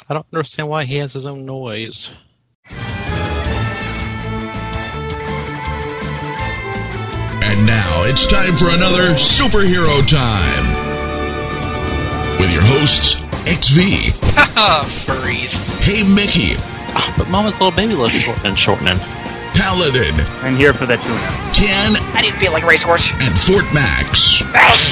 I don't understand why he has his own noise. And now it's time for another Superhero Time with your hosts, XV. Furries. Hey Mickey. Oh, but Mama's little baby loves shortening. Paladin. I'm here for that too. Ken. I didn't feel like a racehorse. And Fort Max.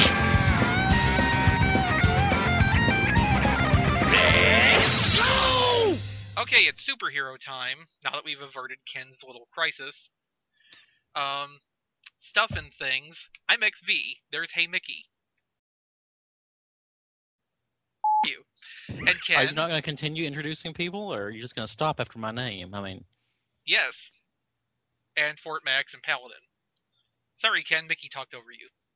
Okay, it's superhero time, now that we've averted Ken's little crisis. Stuff and things. I'm XV. There's Hey Mickey. You. And Ken. Are you not going to continue introducing people, or are you just going to stop after my name? I mean... Yes. And Fort Max and Paladin. Sorry, Ken, Mickey talked over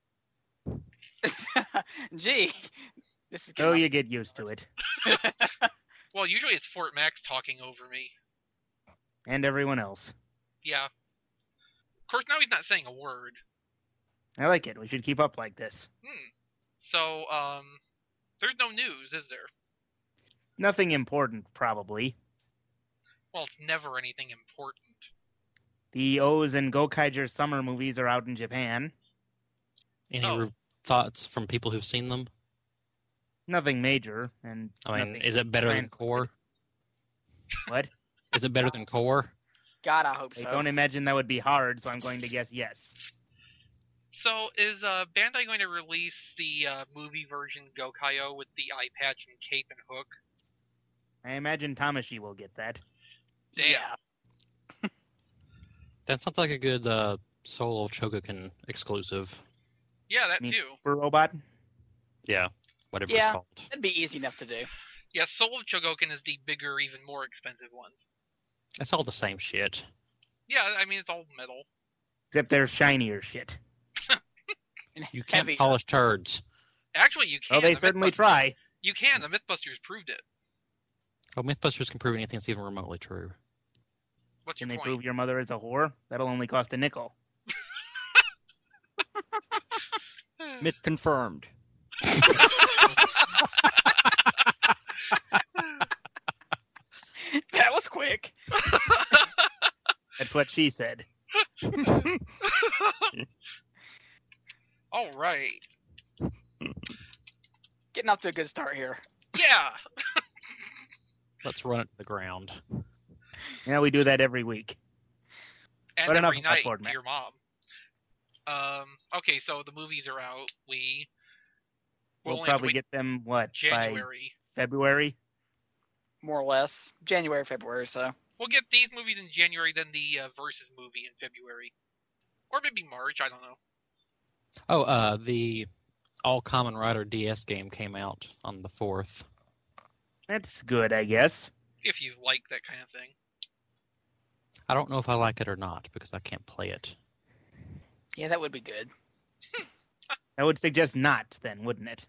you. Gee. This is you get used to it. Well, usually it's Fort Max talking over me. And everyone else. Yeah. Of course, now he's not saying a word. I like it. We should keep up like this. So, there's no news, is there? Nothing important, probably. Well, it's never anything important. The O's and Gokaiger summer movies are out in Japan. Any thoughts from people who've seen them? Nothing major, and I mean, is it better than Core? What? Is it better than Core? God, I hope so. I don't imagine that would be hard, so I'm going to guess yes. So, is Bandai going to release the movie version Gokaio with the eye patch and cape and hook? I imagine Tamashi will get that. Damn. Yeah. That sounds like a good Soul Chogokin exclusive. Yeah, that too. For Robot? Yeah, whatever it's called. That'd be easy enough to do. Yeah, Soul of Chogokin is the bigger, even more expensive ones. It's all the same shit. Yeah, I mean, it's all metal. Except they're shinier shit. You can't Heavy. polish turds. Actually, you can. Oh, they The certainly Mythbusters- try. You can. The Mythbusters proved it. Oh, Mythbusters can prove anything that's even remotely true. What's Can your they point? prove your mother is a whore? That'll only cost a nickel. Myth confirmed. That was quick. That's what she said. All right. Getting off to a good start here. Yeah. Let's run it to the ground. Yeah, we do that every week. And But enough every of that night board to map. your mom. Okay, so the movies are out. We'll only have to probably wait get them, by January. February? More or less. January, February, so. We'll get these movies in January, then the Versus movie in February. Or maybe March, I don't know. Oh, the All Common Rider DS game came out on the 4th. That's good, I guess. If you like that kind of thing. I don't know if I like it or not, because I can't play it. Yeah, that would be good. I would suggest not, then, wouldn't it?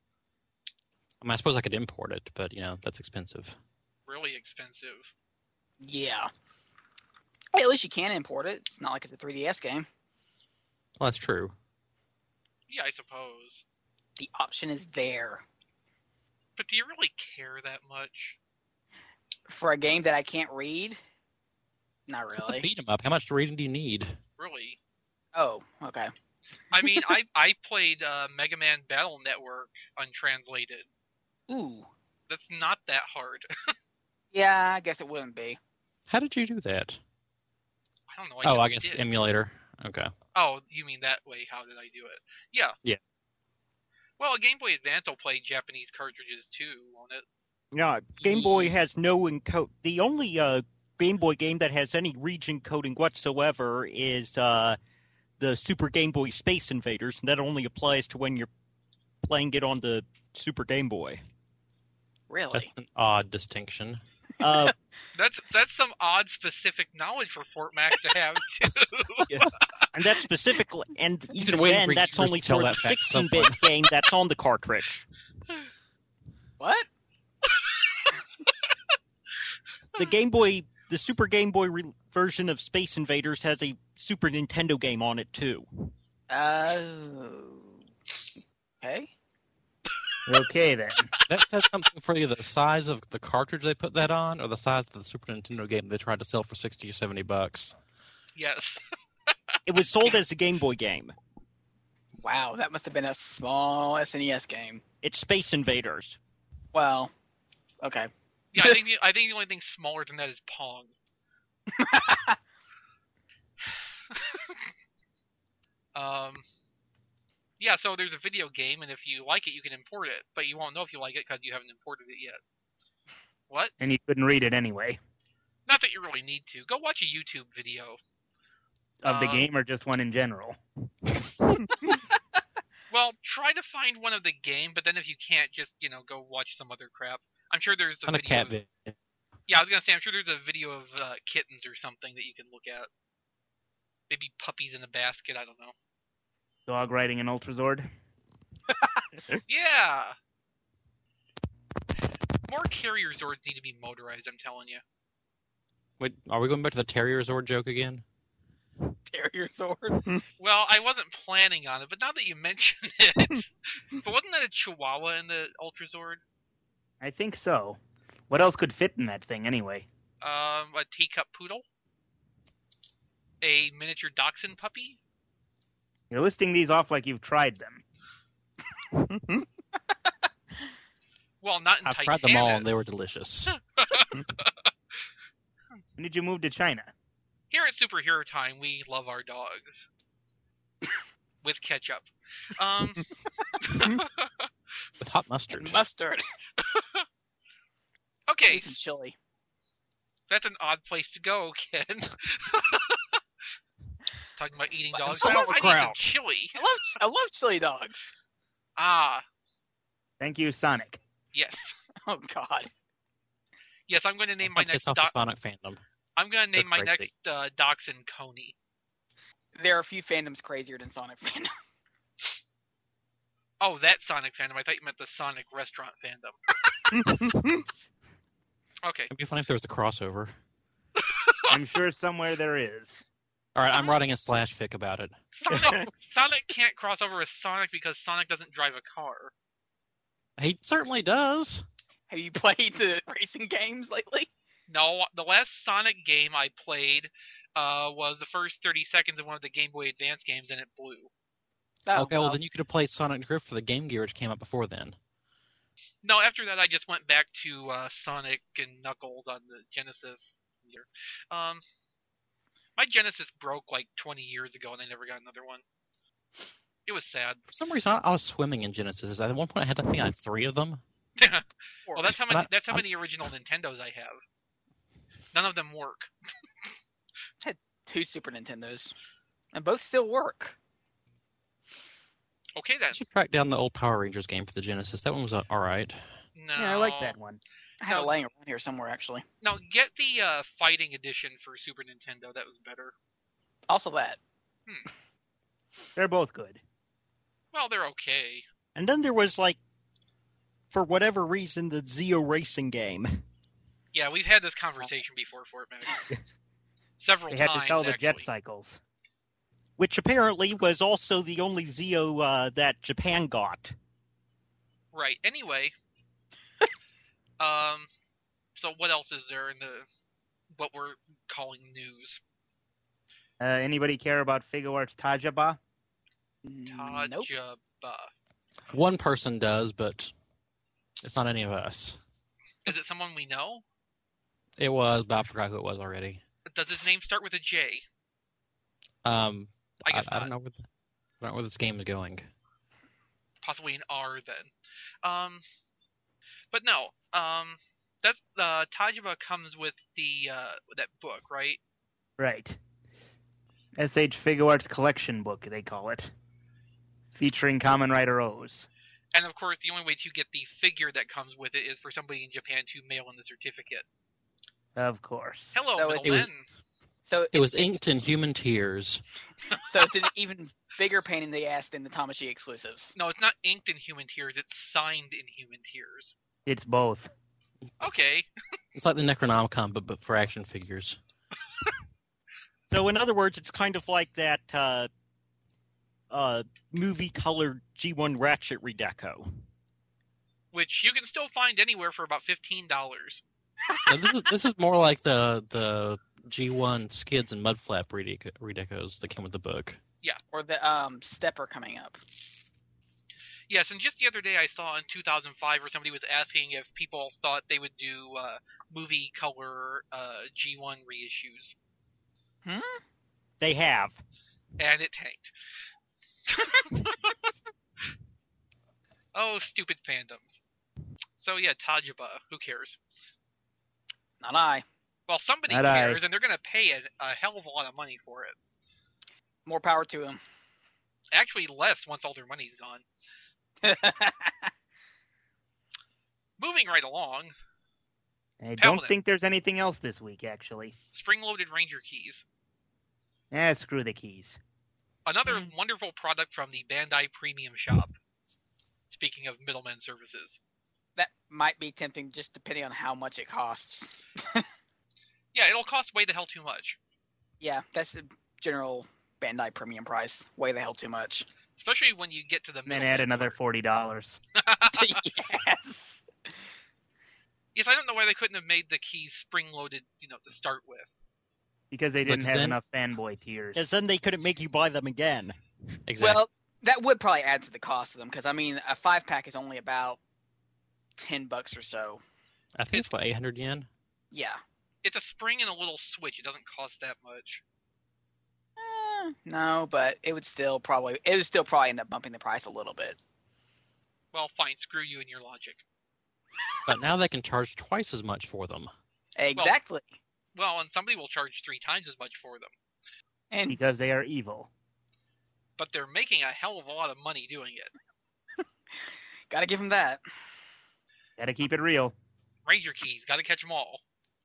I mean, I suppose I could import it, but, that's expensive. Really expensive. Yeah. Hey, at least you can import it. It's not like it's a 3DS game. Well, that's true. Yeah, I suppose. The option is there. But do you really care that much? For a game that I can't read? Not It's a really. beat 'em up. How much reading do you need? Really? Oh, okay. I mean, I played Mega Man Battle Network untranslated. Ooh. That's not that hard. Yeah, I guess it wouldn't be. How did you do that? I don't know. I just guess did. emulator. Okay. Oh, you mean that way? How did I do it? Yeah. Yeah. Well, Game Boy Advance will play Japanese cartridges too, won't it? Yeah, Game Boy has no encode. The only Game Boy game that has any region coding whatsoever is the Super Game Boy Space Invaders, and that only applies to when you're playing it on the Super Game Boy. Really? That's an odd distinction. That's some odd specific knowledge for Fort Max to have too. And that's specifically, and He's even been waiting then, for that's years only to tell for the that fact 16-bit game that's on the cartridge. What? The Super Game Boy version of Space Invaders has a Super Nintendo game on it too. Oh. Okay. Okay, then. That says something for you, the size of the cartridge they put that on, or the size of the Super Nintendo game they tried to sell for $60 or $70. Yes. It was sold as a Game Boy game. Wow, that must have been a small SNES game. It's Space Invaders. Well, okay. Yeah, I think the only thing smaller than that is Pong. Yeah, so there's a video game, and if you like it, you can import it, but you won't know if you like it because you haven't imported it yet. What? And you couldn't read it anyway. Not that you really need to. Go watch a YouTube video. Of the game or just one in general? Well, try to find one of the game, but then if you can't, just, go watch some other crap. I'm sure there's a On a video. cat video. Yeah, I was going to say, I'm sure there's a video of kittens or something that you can look at. Maybe puppies in a basket, I don't know. Dog riding an Ultrazord? Yeah! More carrier Zords need to be motorized, I'm telling you. Wait, are we going back to the Terrier Zord joke again? Terrier Zord. Well, I wasn't planning on it, but now that you mention it... But wasn't that a Chihuahua in the Ultra Zord? I think so. What else could fit in that thing, anyway? A teacup poodle? A miniature dachshund puppy? You're listing these off like you've tried them. Well, not in I've Titanic. tried them all, and they were delicious. When did you move to China? Here at Superhero Time, we love our dogs. With ketchup. With hot mustard. And mustard. Okay, Maybe some chili. that's an odd place to go, Ken. Talking about eating dogs. Some I need some sauerkraut. chili. I love chili dogs. Ah, Thank you, Sonic. yes. Oh God. Yes, I'm going to name my It's next off the Sonic fandom. I'm going to name That's my crazy. next dachshund Coney. There are a few fandoms crazier than Sonic fandom. Oh, that Sonic fandom. I thought you meant the Sonic restaurant fandom. Okay. It'd be funny if there was a crossover. I'm sure somewhere there is. All right, I'm writing a slash fic about it. Sonic can't cross over with Sonic because Sonic doesn't drive a car. He certainly does. Have you played the racing games lately? No, the last Sonic game I played was the first 30 seconds of one of the Game Boy Advance games, and it blew. Oh, Okay, well then you could have played Sonic Drift for the Game Gear, which came out before then. No, after that I just went back to Sonic and Knuckles on the Genesis. My Genesis broke like 20 years ago, and I never got another one. It was sad. For some reason, I was swimming in Genesis. At one point, I think I had 3 of them. Well, that's how But many. That's how I'm- many original Nintendos I have. None of them work. 2 Super Nintendos, and both still work. Okay then. I should track down the old Power Rangers game for the Genesis. That one was all right. No. Yeah, I like that one. I have No. it laying around here somewhere, actually. No, get the fighting edition for Super Nintendo. That was better. Also that. They're both good. Well, they're okay. And then there was, like, for whatever reason, the Zeo Racing game. Yeah, we've had this conversation before, Fort Mac. Several They had times, to sell the actually. jet cycles. Which apparently was also the only Zeo that Japan got. Right. Anyway, so what else is there in what we're calling news? Anybody care about Figuarts Tajaba? Nope. Tajaba. One person does, but it's not any of us. Is it someone we know? It was, but I forgot who it was already. Does his name start with a J? I guess don't not. know where I don't know where this game is going. Possibly an R then. But no. That's Tajaba comes with that book, right? Right. SH Figuarts Collection Book, they call it. Featuring Kamen Rider O's. And of course, the only way to get the figure that comes with it is for somebody in Japan to mail in the certificate. Of course. Hello, So middlemen. So It was inked in human tears. So it's an even bigger pain in the ass than the Tamashii exclusives. No, it's not inked in human tears. It's signed in human tears. It's both. Okay. It's like the Necronomicon, but for action figures. So in other words, it's kind of like that movie-colored G1 Ratchet Redeco. which you can still find anywhere for about $15. So this is more like the G1 skids and mudflap redecos that came with the book. Or the stepper coming up. Yes, and just the other day I saw in 2005 where somebody was asking if people thought they would do movie color G1 reissues. They have. And it tanked. Oh, stupid fandoms. So yeah, Tajaba, who cares? Not I. Well, somebody Not cares, I. and they're going to pay a hell of a lot of money for it. More power to him. Actually, less once all their money's gone. Moving right along, I don't Paladin. think there's anything else this week, actually. spring-loaded Ranger keys. Screw the keys. Another wonderful product from the Bandai Premium Shop. Speaking of middleman services. That might be tempting just depending on how much it costs. Yeah, it'll cost way the hell too much. Yeah, that's the general Bandai premium price. Way the hell too much. Especially when you get to the And then middleman add another part. $40. Yes. Yes, I don't know why they couldn't have made the keys spring-loaded, to start with. Because they didn't But have then- enough fanboy tiers. Because then they couldn't make you buy them again. Exactly. Well, that would probably add to the cost of them because I mean, a 5-pack is only about $10 or so. I think it's about 800 yen. Yeah. It's a spring and a little switch. It doesn't cost that much. No, but it would still probably end up bumping the price a little bit. Well, fine. Screw you and your logic. But now they can charge twice as much for them. Exactly. Well, and somebody will charge 3 times as much for them. And Because they are evil. But they're making a hell of a lot of money doing it. gotta give them that. Gotta keep it real. Ranger keys. Gotta catch them all.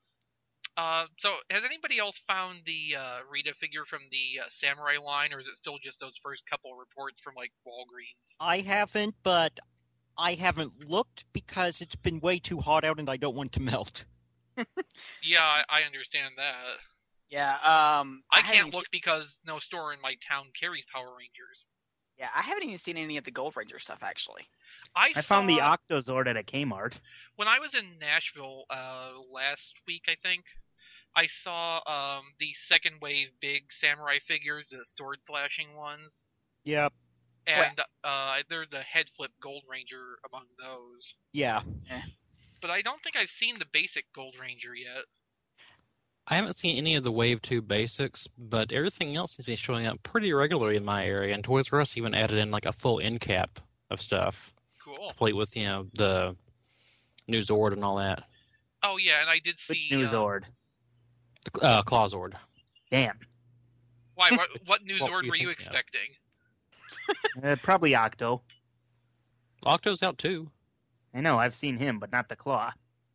So, has anybody else found the Rita figure from the Samurai line, or is it still just those first couple reports from, Walgreens? I haven't, but I haven't looked because it's been way too hot out and I don't want to melt. Yeah, I understand that. Yeah. I haven't can't look because no store in my town carries Power Rangers. Yeah, I haven't even seen any of the Gold Ranger stuff actually. I found the saw- Octozord at a Kmart. When I was in Nashville last week, I think, I saw the second wave big samurai figures, the sword slashing ones, Yep. and there's a head flip Gold Ranger among those. Yeah. But I don't think I've seen the basic Gold Ranger yet. I haven't seen any of the Wave 2 basics, but everything else seems to be showing up pretty regularly in my area, and Toys R Us even added in a full end cap of stuff, Cool. complete with, the new Zord and all that. Oh yeah, and I did see. Which new Zord? The Clawzord. Damn. Why? What new What Zord were were you you thinking of? expecting? Probably Octo. Octo's out too. I know, I've seen him, but not the Claw.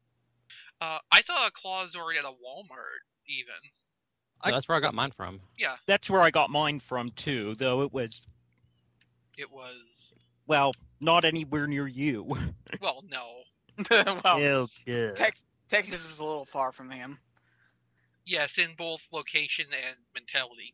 I saw a Claw Zord at a Walmart, even. That's where I got mine from. Yeah, That's where I got mine from, too, though it was, it was. well, not anywhere near you. Well, no. well, Ew, duh. Texas is a little far from him. Yes, in both location and mentality.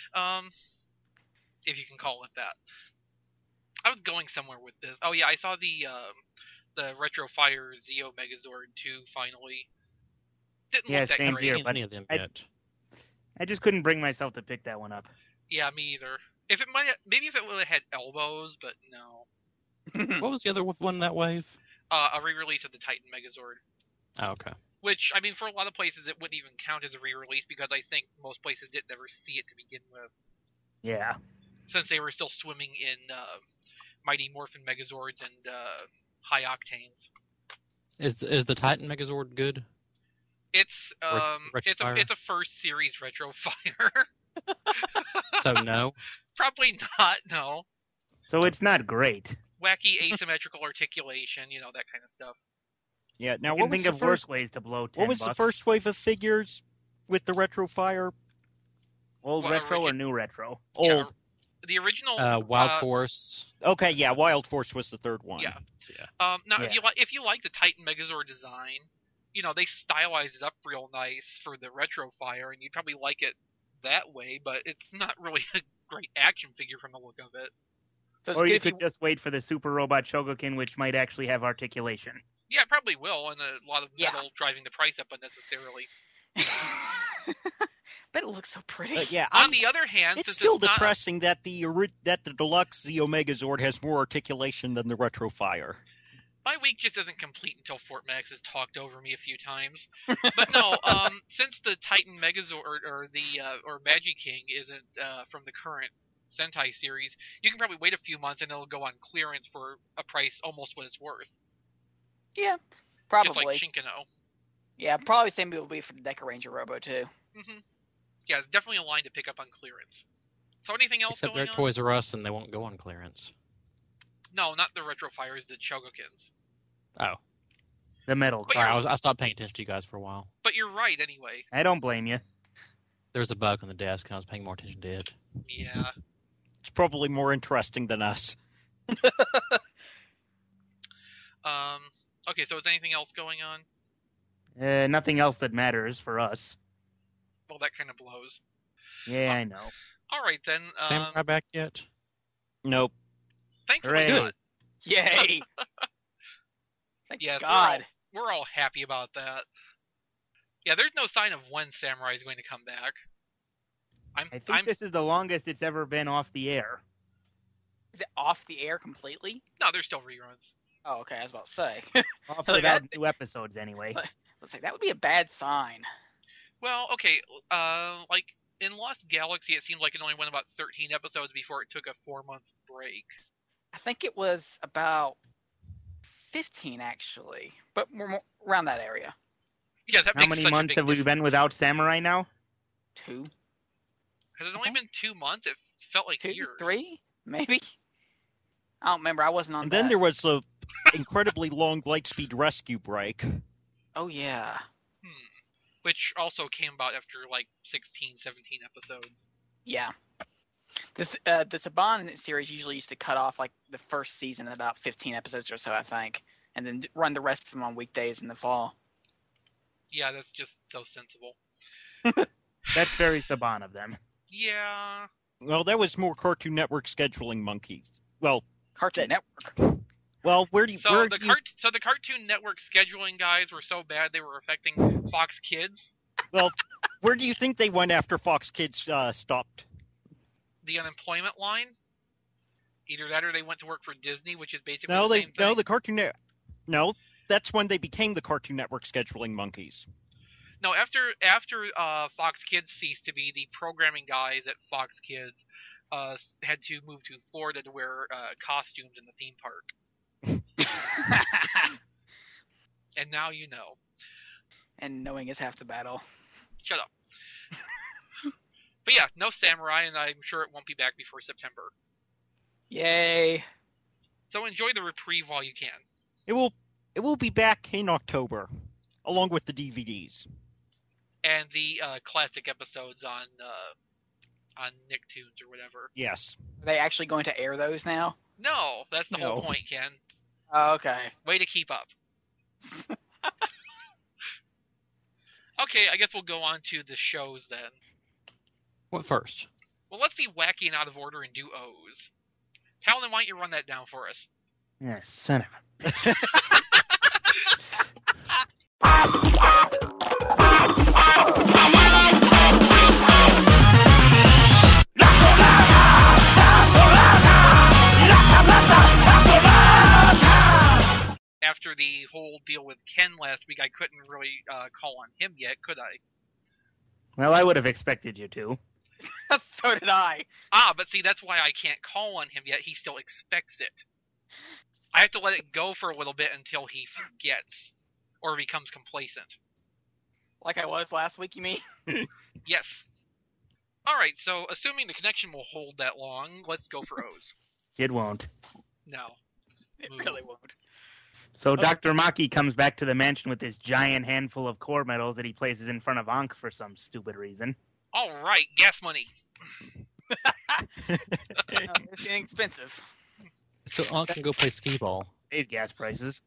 If you can call it that. I was going somewhere with this. Oh yeah, I saw the Retro Fire Zeo Megazord 2 finally. Didn't Yeah, look that same great. here, Seen but any of them I- yet. I just couldn't bring myself to pick that one up. Yeah, me either. Maybe if it would have had elbows, but no. What was the other one that wave? A re-release of the Titan Megazord. Oh, okay. Which, I mean, for a lot of places it wouldn't even count as a re-release because I think most places didn't ever see it to begin with. Yeah. Since they were still swimming in Mighty Morphin Megazords and High Octanes. Is the Titan Megazord good? It's Retro Fire? it's a first series Retro Fire. So no. Probably not, no. So it's not great. Wacky asymmetrical articulation, that kind of stuff. Yeah, now I what can was think the of worse first, ways to blow 10 what was the bucks. first wave of figures with the Retro Fire? Old Well, retro or new retro? Old. Yeah, the original Wild Force. Okay, yeah, Wild Force was the third one. Yeah. Now, Yeah. if you like the Titan Megazord design, they stylized it up real nice for the Retro Fire, and you'd probably like it that way. But it's not really a great action figure from the look of it. So it's Or good you if you could just wait for the Super Robot Shogokin, which might actually have articulation. Yeah, it probably will, and a lot of Yeah. metal driving the price up unnecessarily. But it looks so pretty. Yeah, On the other hand, it's since still it's not, depressing that the deluxe Z Omegazord has more articulation than the Retro Fire. my week just isn't complete until Fort Max has talked over me a few times. But no, since the Titan Megazord or Magi King isn't from the current Sentai series, you can probably wait a few months and it'll go on clearance for a price almost what it's worth. Yeah, Just like probably. Shinkano. Yeah, probably same will be for the Deca Ranger Robo too. Hmm. Yeah, definitely a line to pick up on clearance. So anything else Except going they're on? Toys R Us and they won't go on clearance. No, not the Retro Fires, the Chogokins. Oh. The metal But card. I stopped paying attention to you guys for a while. But you're right anyway. I don't blame you. There was a bug on the desk and I was paying more attention to it. Yeah. It's probably more interesting than us. Okay, so is anything else going on? Nothing else that matters for us. Well, that kind of blows. Yeah, I know. All right then. Samurai back yet? Nope. Thankfully Hooray. not. Yay! Thank Yes, God. we're all happy about that. Yeah, there's no sign of when Samurai is going to come back. I think this is the longest it's ever been off the air. Is it off the air completely? No, there's still reruns. Oh, okay. I was about to say. Off Like without that- new episodes, anyway. Let's say that would be a bad sign. Well, okay, like in Lost Galaxy, it seemed like it only went about 13 episodes before it took a 4-month break. I think it was about 15 actually, but more around that area. Yeah, that How makes many such a months big have we difference. been without Samurai now? 2, Has it only been 2 months? It felt like 2, years. 3, maybe. I don't remember. I wasn't on And that. then there was the incredibly long Lightspeed Rescue break. Oh yeah. Which also came about after like 16, 17 episodes. Yeah. This the Saban series usually used to cut off like the first season at about 15 episodes or so, I think, and then run the rest of them on weekdays in the fall. Yeah, that's just so sensible. That's very Saban of them. Yeah. Well, that was more Cartoon Network scheduling monkeys. Well, Cartoon Network. where do you... So where the do you- so the Cartoon Network scheduling guys were so bad they were affecting Fox Kids. Well, where do you think they went after Fox Kids stopped? The unemployment line. Either that or they went to work for Disney, which is basically No, the they same thing. the Cartoon Network. No, that's when they became the Cartoon Network scheduling monkeys. No, after Fox Kids ceased to be, the programming guys at Fox Kids had to move to Florida to wear costumes in the theme park. And now you know. And knowing is half the battle. Shut up. But yeah, no Samurai, and I'm sure it won't be back before September. Yay. So enjoy the reprieve while you can. It will be back in October, along with the DVDs. And the classic episodes on Nicktoons or whatever. Yes. Are they actually going to air those now? No, that's the whole No. point, Ken. Oh, okay. Way to keep up. Okay, I guess we'll go on to the shows then. What first? Well, let's be wacky and out of order and do O's. Paladin, why don't you run that down for us? Yeah, son of a... After the whole deal with Ken last week, I couldn't really call on him yet, could I? Well, I would have expected you to. So did I. But see, that's why I can't call on him yet. He still expects it. I have to let it go for a little bit until he forgets or becomes complacent. Like I was last week, you mean? Yes. Alright, so assuming the connection will hold that long, let's go for O's. It won't. No. It Move. really won't. So Dr. Maki comes back to the mansion with this giant handful of core medals that he places in front of Ankh for some stupid reason. Alright, gas money. It's getting expensive. So Ankh can go play skee ball. These gas prices.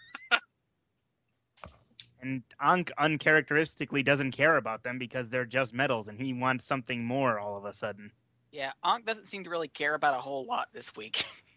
And Ankh uncharacteristically doesn't care about them because they're just medals, and he wants something more all of a sudden. Yeah, Ankh doesn't seem to really care about a whole lot this week.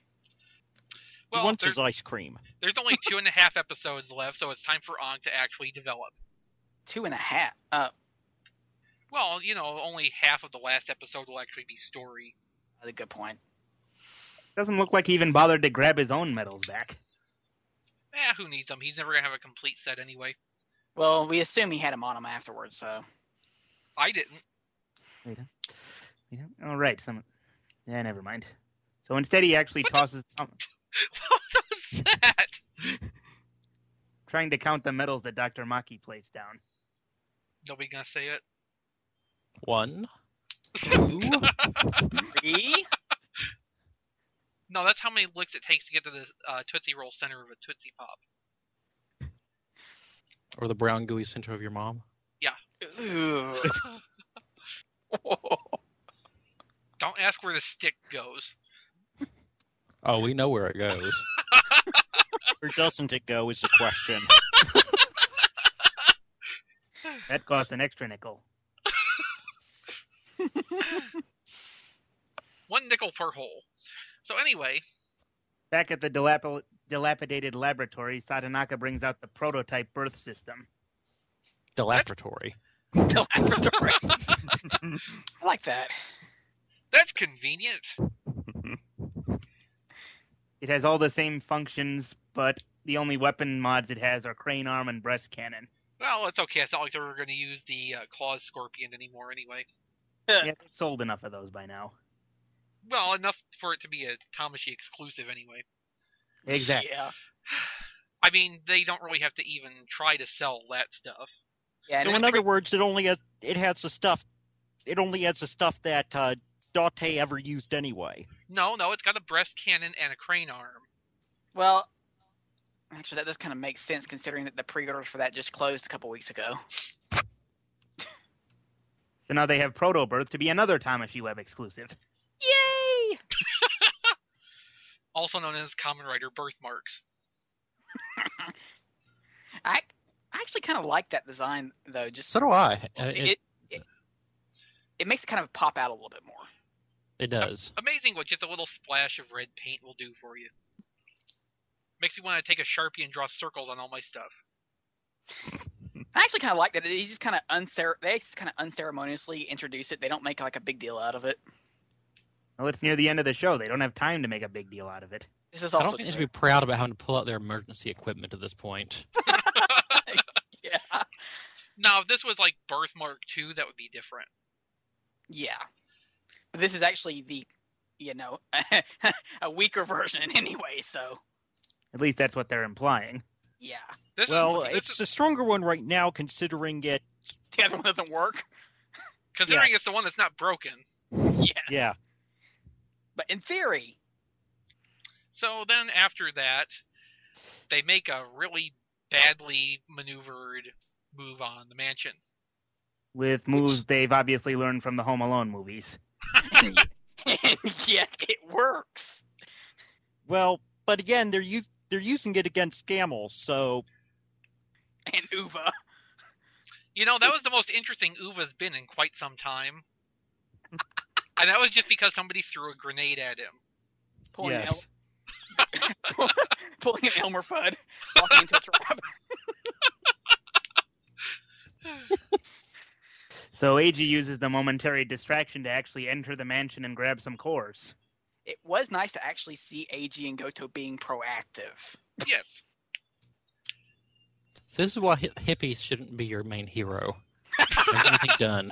He Well, wants his ice cream. there's only 2.5 episodes left, so it's time for Ankh to actually develop. 2.5. Well, only half of the last episode will actually be story. That's a good point. Doesn't look like he even bothered to grab his own medals back. Who needs them? He's never going to have a complete set anyway. Well, we assume he had him on him afterwards, so. I didn't. Yeah. All right. Yeah, never mind. So instead, he actually tosses. What was that? Trying to count the medals that Dr. Maki placed down. Nobody going to say it? 1, 2. 3? No, that's how many licks it takes to get to the Tootsie Roll center of a Tootsie Pop. Or the brown gooey center of your mom. Ugh. Don't ask where the stick goes. Oh, we know where it goes. Where doesn't it go is the question. That cost an extra nickel. 1 nickel per hole. So anyway, Back at the dilapidated laboratory, Satonaka brings out the prototype birth system. The laboratory. The laboratory. I like that. that's convenient. It has all the same functions, but the only weapon mods it has are crane arm and breast cannon. Well, it's okay. It's not like they were going to use the Claws Scorpion anymore anyway. Yeah, they've sold enough of those by now. Well, enough for it to be a Tamashi exclusive anyway. Exactly. Yeah. I mean, they don't really have to even try to sell that stuff. Yeah, So and in other words, it only has the stuff that Date ever used anyway. No, it's got a breast cannon and a crane arm. well, actually, that does kind of make sense considering that the pre-orders for that just closed a couple weeks ago. So now they have Proto Birth to be another Tamashi Web exclusive. Yay! Also known as Kamen Rider Birthmarks. I actually kind of like that design though. Just So do I. it makes it kind of pop out a little bit more. It does. Amazing what just a little splash of red paint will do for you. Makes me want to take a Sharpie and draw circles on all my stuff. I actually kind of like that. He just kind of they just kind of unceremoniously introduce it. They don't make like a big deal out of it. Well, it's near the end of the show. They don't have time to make a big deal out of it. This is I also don't think they should be proud about having to pull out their emergency equipment at this point. yeah, Now, if this was like Birthmark 2, that would be different. yeah. But this is actually the, a weaker version anyway. So At least that's what they're implying. yeah, This Well, is, it's the stronger one right now, considering it. the other one doesn't work. considering it's the one that's not broken. Yeah, Yeah. but in theory, So then after that, they make a really badly maneuvered move on the mansion. With moves they've obviously learned from the Home Alone movies. and yet it works. Well, but again, they're using it against Gamel, so And Uva. That was the most interesting Uva's been in quite some time. And that was just because somebody threw a grenade at him. Pulling yes. pulling an Elmer Fudd, walking into a trap. So Eiji uses the momentary distraction to actually enter the mansion and grab some cores. It was nice to actually see Eiji and Goto being proactive. Yes. So this is why hippies shouldn't be your main hero. Get anything done.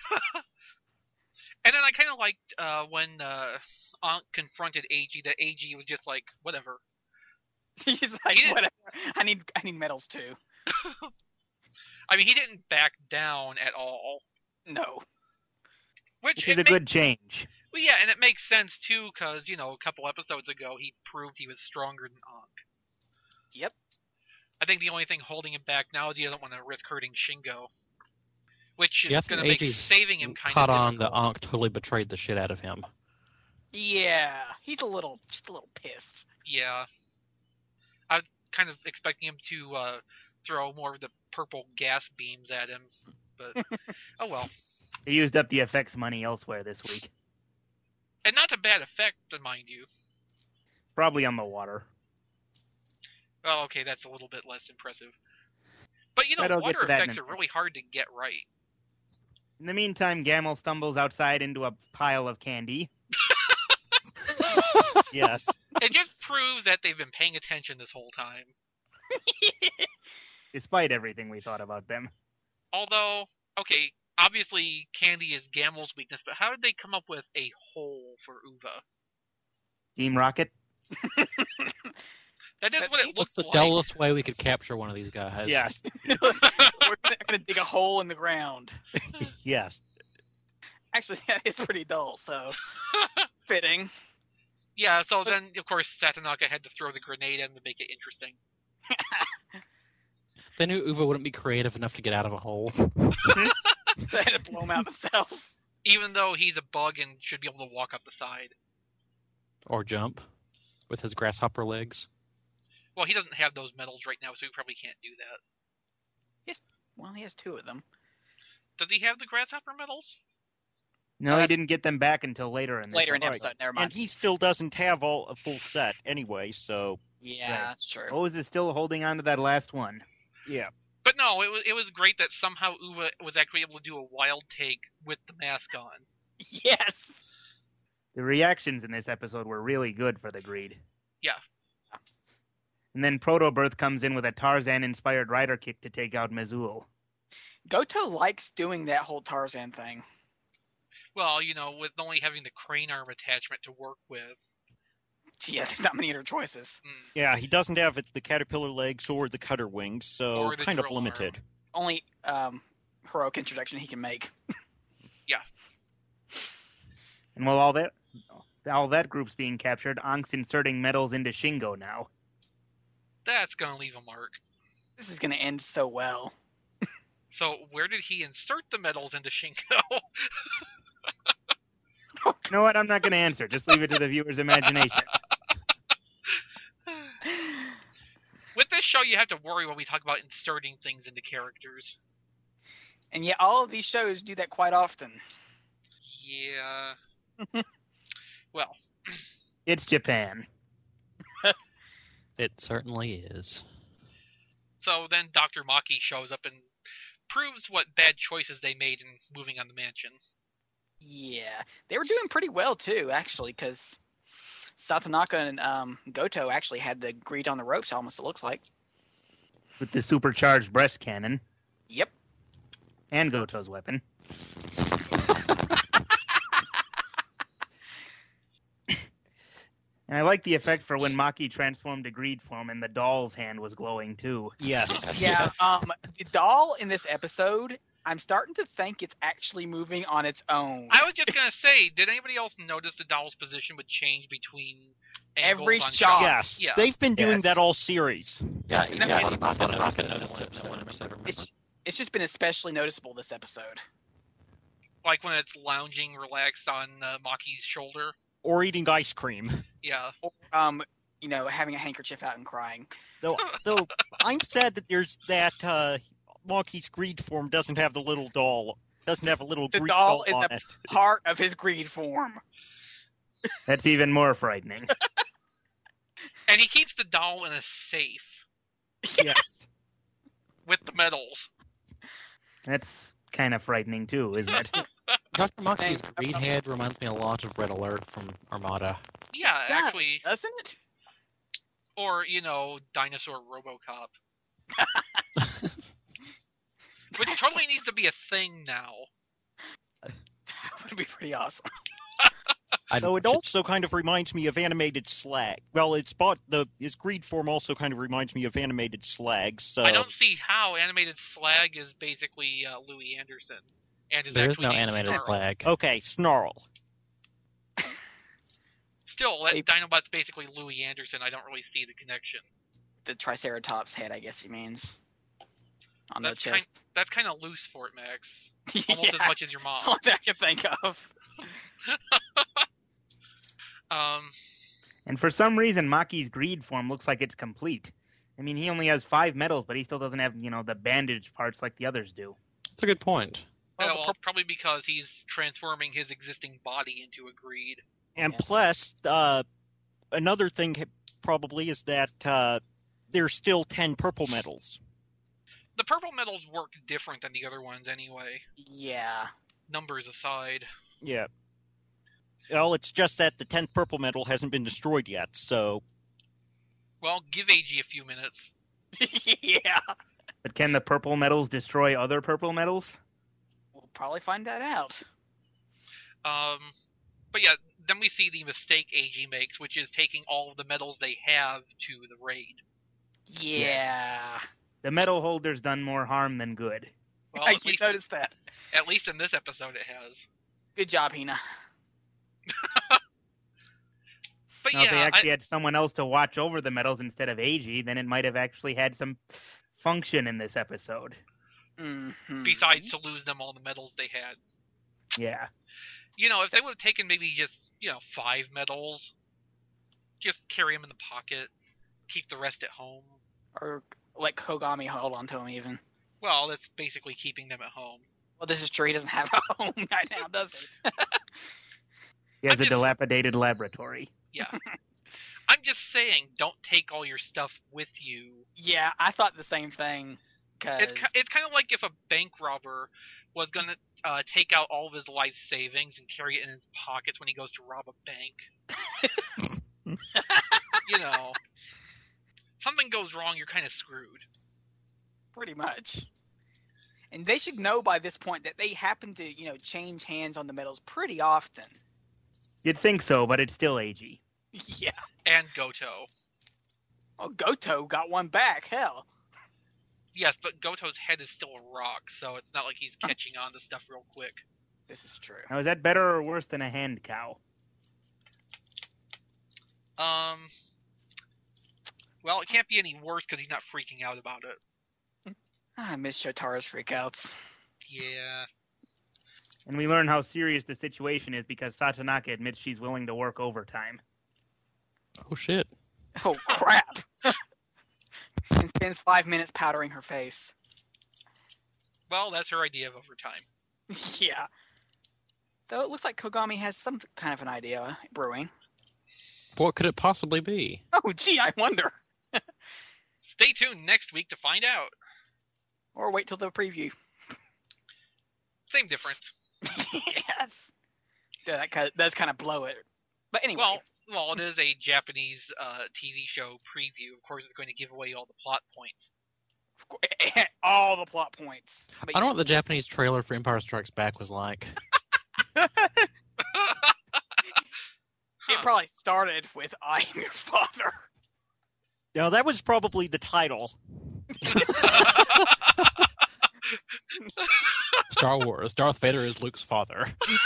And then I kind of liked when Ankh confronted Eiji, that Eiji was just like, whatever. He's like, He didn't- whatever. I need medals too. I mean, he didn't back down at all. No. Which Which is a good change. Well, yeah, and it makes sense too, because a couple episodes ago he proved he was stronger than Ankh. Yep. I think the only thing holding him back now is he doesn't want to risk hurting Shingo, which is Yeah, I going think to make Eiji's saving him kind caught of on that difficult. Ankh totally betrayed the shit out of him. Yeah. He's just a little pissed. Yeah, I was kind of expecting him to throw more of the purple gas beams at him, but oh well. They used up the effects money elsewhere this week. And not a bad effect, mind you. Probably on the water. Oh, okay, that's a little bit less impressive. But But I'll get water to that in effects a are minute. really hard to get right. In the meantime, Gamel stumbles outside into a pile of candy. Yes. It just proves that they've been paying attention this whole time. Despite everything we thought about them. Although, okay, obviously candy is Gamel's weakness, but how did they come up with a hole for Uva? Team Rocket? That is That's what it easy. What's looks the like. dullest way we could capture one of these guys? Yes. We're gonna dig a hole in the ground. Yes. Actually, that is pretty dull, so fitting. Yeah, so then, of course, Satonaka had to throw the grenade in to make it interesting. They knew Uva wouldn't be creative enough to get out of a hole. They had to blow them out themselves. Even though he's a bug and should be able to walk up the side. Or jump with his grasshopper legs. Well, he doesn't have those medals right now, so he probably can't do that. Well, he has 2 of them. Does he have the grasshopper medals? No, he didn't get them back until later in the Later in the Right. episode, never And mind. he still doesn't have a full set anyway, so Yeah, Right. that's true. Rose is still holding on to that last one. yeah. But no, it was great that somehow Uva was actually able to do a wild take with the mask on. Yes. The reactions in this episode were really good for the greed. Yeah. And then Protobirth comes in with a Tarzan-inspired rider kick to take out Mazul. Goto likes doing that whole Tarzan thing. Well, with only having the crane arm attachment to work with. Yeah, there's not many other choices. Yeah, he doesn't have the caterpillar legs or the cutter wings, so Or the kind of drill limited. arm. Only heroic introduction he can make. And while all that group's being captured, Ank's inserting medals into Shingo now. That's gonna leave a mark. This is going to end so well. So where did he insert the medals into Shingo? You know what? I'm not going to answer. Just leave it to the viewer's imagination. With this show, you have to worry when we talk about inserting things into characters. And yet all of these shows do that quite often. Yeah. Well, It's Japan. It certainly is. so then Dr. Maki shows up and proves what bad choices they made in moving on the mansion. Yeah. They were doing pretty well, too, actually, because Satonaka and Goto actually had the greed on the ropes, almost, it looks like. With the supercharged breast cannon. Yep. And Goto's weapon. And I like the effect for when Maki transformed to greed form and the doll's hand was glowing too. Yes. Yeah, the doll in this episode, I'm starting to think it's actually moving on its own. I was just gonna say, did anybody else notice the doll's position would change between angles Every on shot. Yes. Yeah. They've been doing Yes. that all series. Yeah, No, yeah. it- It's It's just been especially noticeable this episode. Like when it's lounging, relaxed on Maki's shoulder. Or eating ice cream. Yeah. Or, having a handkerchief out and crying. Though I'm sad that there's that Monkey's greed form doesn't have the little doll. Doesn't have a little The greed doll doll is on a it. part of his greed form. That's even more frightening. And he keeps the doll in a safe Yes. with the medals. That's kind of frightening too, isn't it? Dr. Monkey's greed head reminds me a lot of Red Alert from Armada. Yeah, Yeah. actually. Doesn't it? Or, Dinosaur Robocop. Which totally needs to be a thing now. That would be pretty awesome. Though it also kind of reminds me of animated Slag. Well, his greed form also kind of reminds me of animated Slag. So I don't see how animated Slag is basically Louis Anderson. And is There is actually no named animated Snarl. slag. Okay, Snarl. Still, that Dinobot's basically Louis Anderson. I don't really see the connection. The Triceratops head, I guess he means. On That's the chest. That's kind of loose, Fort Max. Almost Yeah, as much as your mom. that's all I can think of. And for some reason, Maki's greed form looks like it's complete. I mean, he only has 5 medals, but he still doesn't have, the bandage parts like the others do. That's a good point. Well, probably because he's transforming his existing body into a greed. And Yes. plus, another thing probably is that there's still 10 purple medals. The purple medals work different than the other ones anyway. Yeah. Numbers aside. Yeah. Well, it's just that the 10th purple medal hasn't been destroyed yet, so... Well, give AG a few minutes. Yeah. But can the purple medals destroy other purple medals? We'll probably find that out. But yeah, then we see the mistake AG makes, which is taking all of the medals they have to the raid. Yeah. The medal holder's done more harm than good. Well, I at least, noticed that. at least in this episode it has. Good job, Hina. But Now, if they yeah, actually had someone else to watch over the medals instead of AG, then it might have actually had some function in this episode. Mm-hmm. besides to lose them all the medals they had. Yeah. You know, if they would have taken maybe just, 5 medals, just carry them in the pocket, keep the rest at home. Or let Kogami hold on to him even. Well, that's basically keeping them at home. Well, this is true. He doesn't have a home right now, does he? He has I'm a just- dilapidated laboratory. Yeah. I'm just saying, don't take all your stuff with you. Yeah, I thought the same thing. Cause It's kind of like if a bank robber was going to take out all of his life savings and carry it in his pockets when he goes to rob a bank. Something goes wrong, you're kind of screwed. pretty much. And they should know by this point that they happen to, change hands on the medals pretty often. You'd think so, but it's still AG. Yeah. And Goto. Well, Goto got one back. Hell. Yes, but Goto's head is still a rock, so it's not like he's catching on to stuff real quick. This is true. Now, is that better or worse than a hand cow? Well, it can't be any worse because he's not freaking out about it. I miss Shotara's freakouts. Yeah. And we learn how serious the situation is because Satonaka admits she's willing to work overtime. Oh, shit. Oh, crap. And spends 5 minutes powdering her face. Well, that's her idea of overtime. Yeah. Though it looks like Kogami has some kind of an idea brewing. What could it possibly be? Oh, gee, I wonder. Stay tuned next week to find out. Or wait till the preview. Same difference. Yes. Yeah, that does kind of blow it. But anyway. Well, it is a Japanese TV show preview. Of course, it's going to give away all the plot points. All the plot points. But I don't know what the Japanese trailer for Empire Strikes Back was like. It probably started with "I am your father." No, that was probably the title. Star Wars. Darth Vader is Luke's father.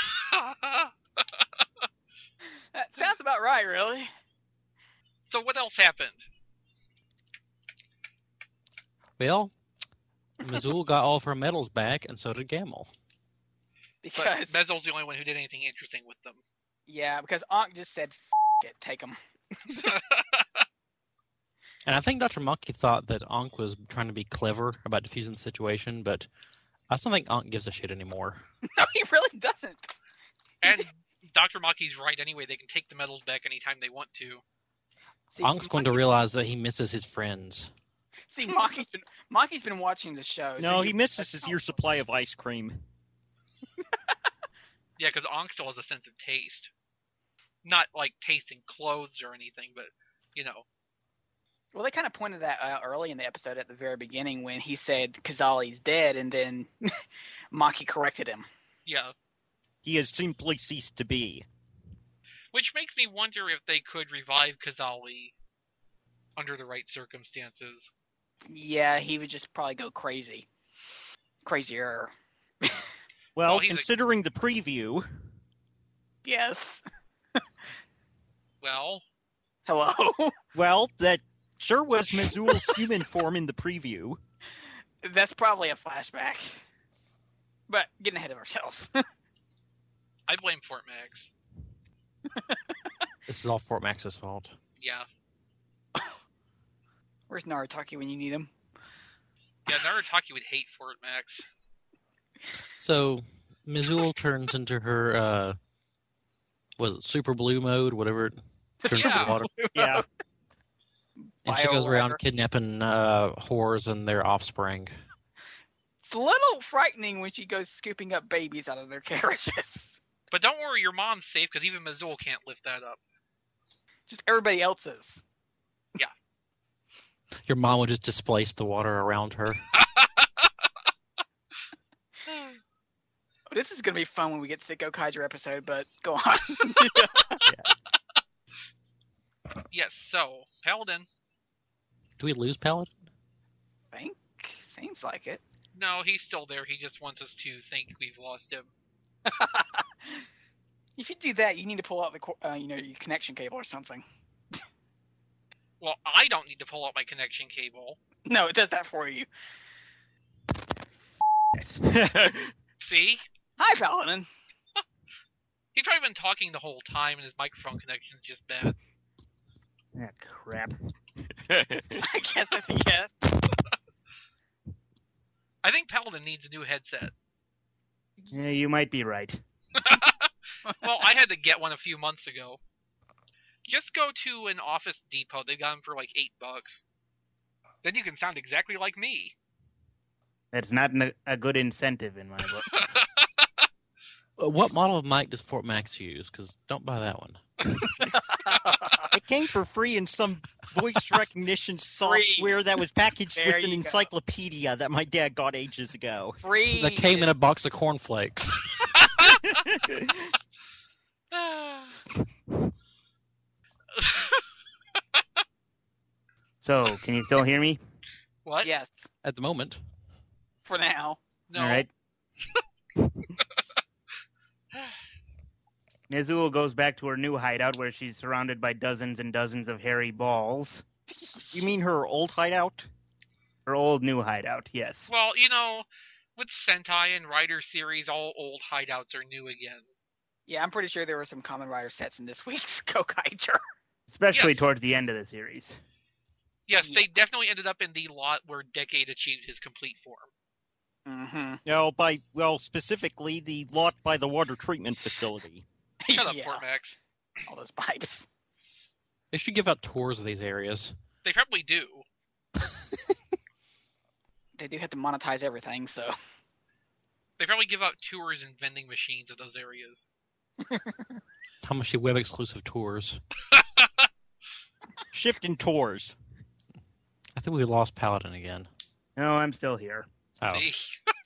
That sounds about right, really. So what else happened? Well, Missoul got all of her medals back, and so did Gamel. Because But Mezzo's the only one who did anything interesting with them. yeah, because Ankh just said, "F it, take them." And I think Dr. Monkey thought that Ankh was trying to be clever about diffusing the situation, but I still think Ankh gives a shit anymore. No, he really doesn't. And Dr. Maki's right anyway. They can take the medals back anytime they want to. See, Ankh's going to Maki's- realize that he misses his friends. See, Maki's been watching the show. No, so he misses his year supply of ice cream. Yeah, because Ankh still has a sense of taste. Not like tasting clothes or anything, but, Well, they kind of pointed that out early in the episode at the very beginning when he said Kazali's dead, and then Maki corrected him. yeah. He has simply ceased to be. Which makes me wonder if they could revive Kazali under the right circumstances. Yeah, he would just probably go crazy. Crazier. Well, Well, he's a- considering the preview, Yes. Well, Hello. well, that sure was Missoul's human form in the preview. That's probably a flashback. But getting ahead of ourselves. I blame Fort Max. This is all Fort Max's fault. Yeah. Where's Naritaki when you need him? Yeah, Naritaki would hate Fort Max. So, Missoul turns into her, was it super blue mode, whatever it turns Yeah. into water. Yeah. And she goes around Biowater. kidnapping whores and their offspring. It's a little frightening when she goes scooping up babies out of their carriages. But don't worry, your mom's safe because even Mazul can't lift that up. Just everybody else's. Your mom will just displace the water around her. This is going to be fun when we get to the Gokaiger episode, but go on. Yes, so, Paladin. Do we lose Paladin? I think. Seems like it. No, he's still there. He just wants us to think we've lost him. If you do that, you need to pull out the your connection cable or something. Well, I don't need to pull out my connection cable. No, it does that for you. See? Hi, Paladin. He's probably been talking the whole time and his microphone connection's just bad. Ah, crap. I guess that's a yes. I think Paladin needs a new headset. Yeah, you might be right. Well, I had to get one a few months ago. Just go to an Office Depot. They got them for like $8. Then you can sound exactly like me. That's not a good incentive in my book. What model of mic does Fort Max use? Because don't buy that one. It came for free in some voice recognition software that was packaged There with an you go. encyclopedia that my dad got ages ago. Free. That came in a box of cornflakes. So, can you still hear me? What? Yes, At the moment. for now. No. All right. Nezul goes back to her new hideout where she's surrounded by dozens and dozens of hairy balls. You mean her old hideout? Her old new hideout, yes. Well, with Sentai and Rider series, all old hideouts are new again. Yeah, I'm pretty sure there were some Kamen Rider sets in this week's Gokaiger. Especially Yes. towards the end of the series. Yes, Yeah. they definitely ended up in the lot where Decade achieved his complete form. Mm-hmm. No, specifically the lot by the water treatment facility. Shut up, Yeah, Fort Max. all those pipes. They should give out tours of these areas. They probably do. They do have to monetize everything, so. They probably give out tours and vending machines of those areas. How much web exclusive tours? Shipped in tours. I think we lost Paladin again. No, I'm still here. Oh. See?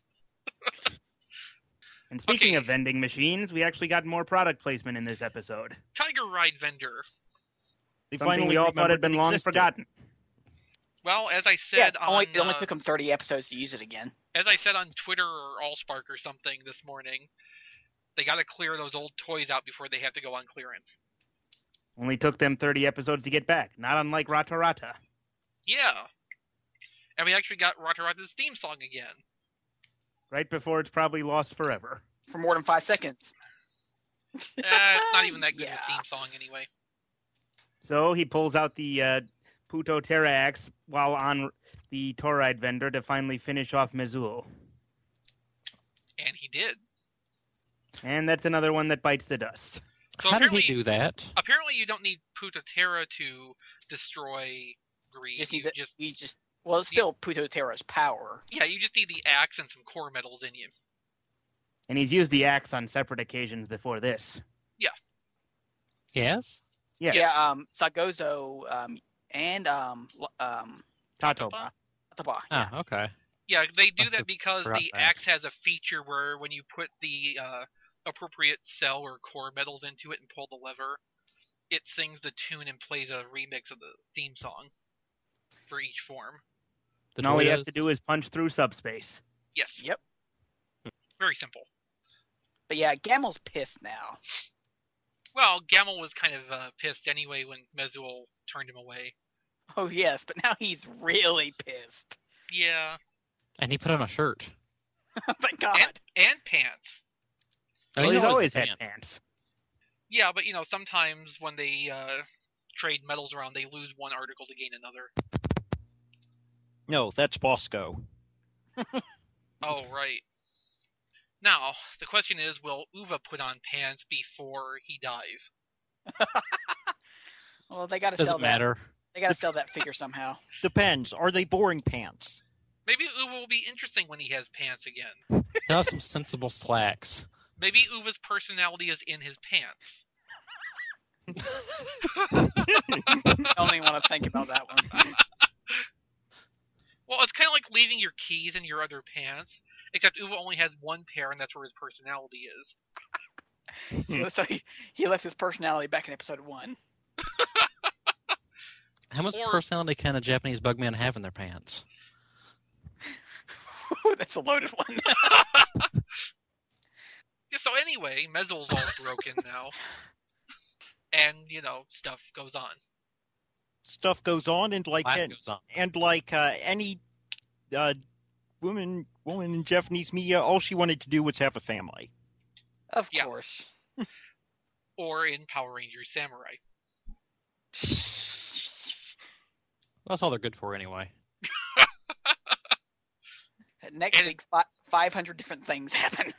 And speaking Okay. of vending machines, we actually got more product placement in this episode. Tiger Ride vendor. They Something finally we all thought had remembered been it long existed. forgotten. Well, as I Yeah, said it only on took them 30 episodes to use it again. as I said on Twitter or Allspark or something this morning, they got to clear those old toys out before they have to go on clearance. Only took them 30 episodes to get back, not unlike Rata Rata. Yeah. And we actually got Ratarata's theme song again. Right before it's probably lost forever. For more than 5 seconds. It's not even that good Yeah. of a theme song anyway. So he pulls out the Puto Terra axe while on the Toride vendor to finally finish off Mezul. And he did. And that's another one that bites the dust. So How did he apparently, do that? apparently you don't need Putoterra to destroy Greed. Just You need well, it's still Puto Terra's power. yeah, you just need the axe and some core metals in you. And he's used the axe on separate occasions before this. Yes? Yes. Yeah, Sagozo, and Tatoba. Tatoba, yeah. Ah, okay. Yeah, they do Must that have because forgot the that. axe has a feature where when you put the appropriate cell or core metals into it and pull the lever, it sings the tune and plays a remix of the theme song for each form. The And all he has Toyotas? to do is punch through subspace. Yes. Yep. Very simple. But yeah, Gamel's pissed now. Well, Gamel was kind of pissed anyway when Mezul turned him away. Oh yes, but now he's really pissed. Yeah. And he put on a shirt. Thank God. And pants. Oh, Well, he's always had had pants. Yeah, but sometimes when they trade metals around, they lose one article to gain another. No, that's Bosco. Oh, right. Now, the question is, will Uva put on pants before he dies? Well, they got to Doesn't sell that. matter. They got to sell that figure somehow. Depends. Are they boring pants? Maybe Uva will be interesting when he has pants again. He'll have some sensible slacks. Maybe Uva's personality is in his pants. I don't even want to think about that one. Well, it's kind of like leaving your keys in your other pants, except Uva only has one pair, and that's where his personality is. So he left his personality back in episode 1. How much personality can a Japanese bugman have in their pants? That's a loaded one. Yeah, so anyway, Mezzle's all broken now. And, stuff goes on. Stuff goes on, and Life goes on. And any woman in Japanese media, all she wanted to do was have a family. Of course. Or in Power Rangers Samurai. That's all they're good for anyway. Next week, 500 different things happen.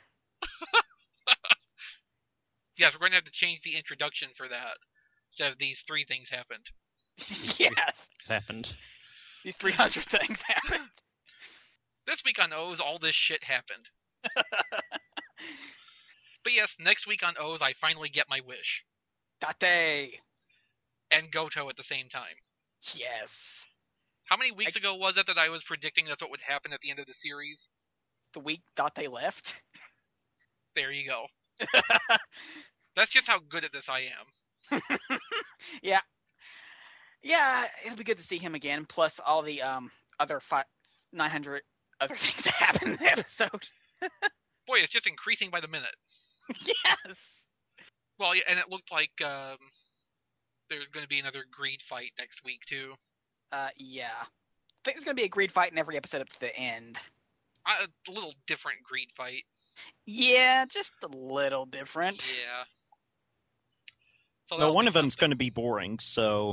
Yes, we're going to have to change the introduction for that. Instead of these 3 things happened. Yes. It's happened. These 300 things happened. This week on O's, all this shit happened. But yes, next week on O's, I finally get my wish. Date. And Goto at the same time. Yes. How many weeks ago was it that I was predicting that's what would happen at the end of the series? The week Date left. There you go. That's just how good at this I am. Yeah. Yeah, it'll be good to see him again, plus all the other 900 other things that happen in the episode. Boy, it's just increasing by the minute. Yes. Well, and it looked like there's going to be another greed fight next week, too. Yeah. I think there's going to be a greed fight in every episode up to the end. A little different greed fight. Yeah, just a little different. Yeah. So well, one of them's going to be boring, so...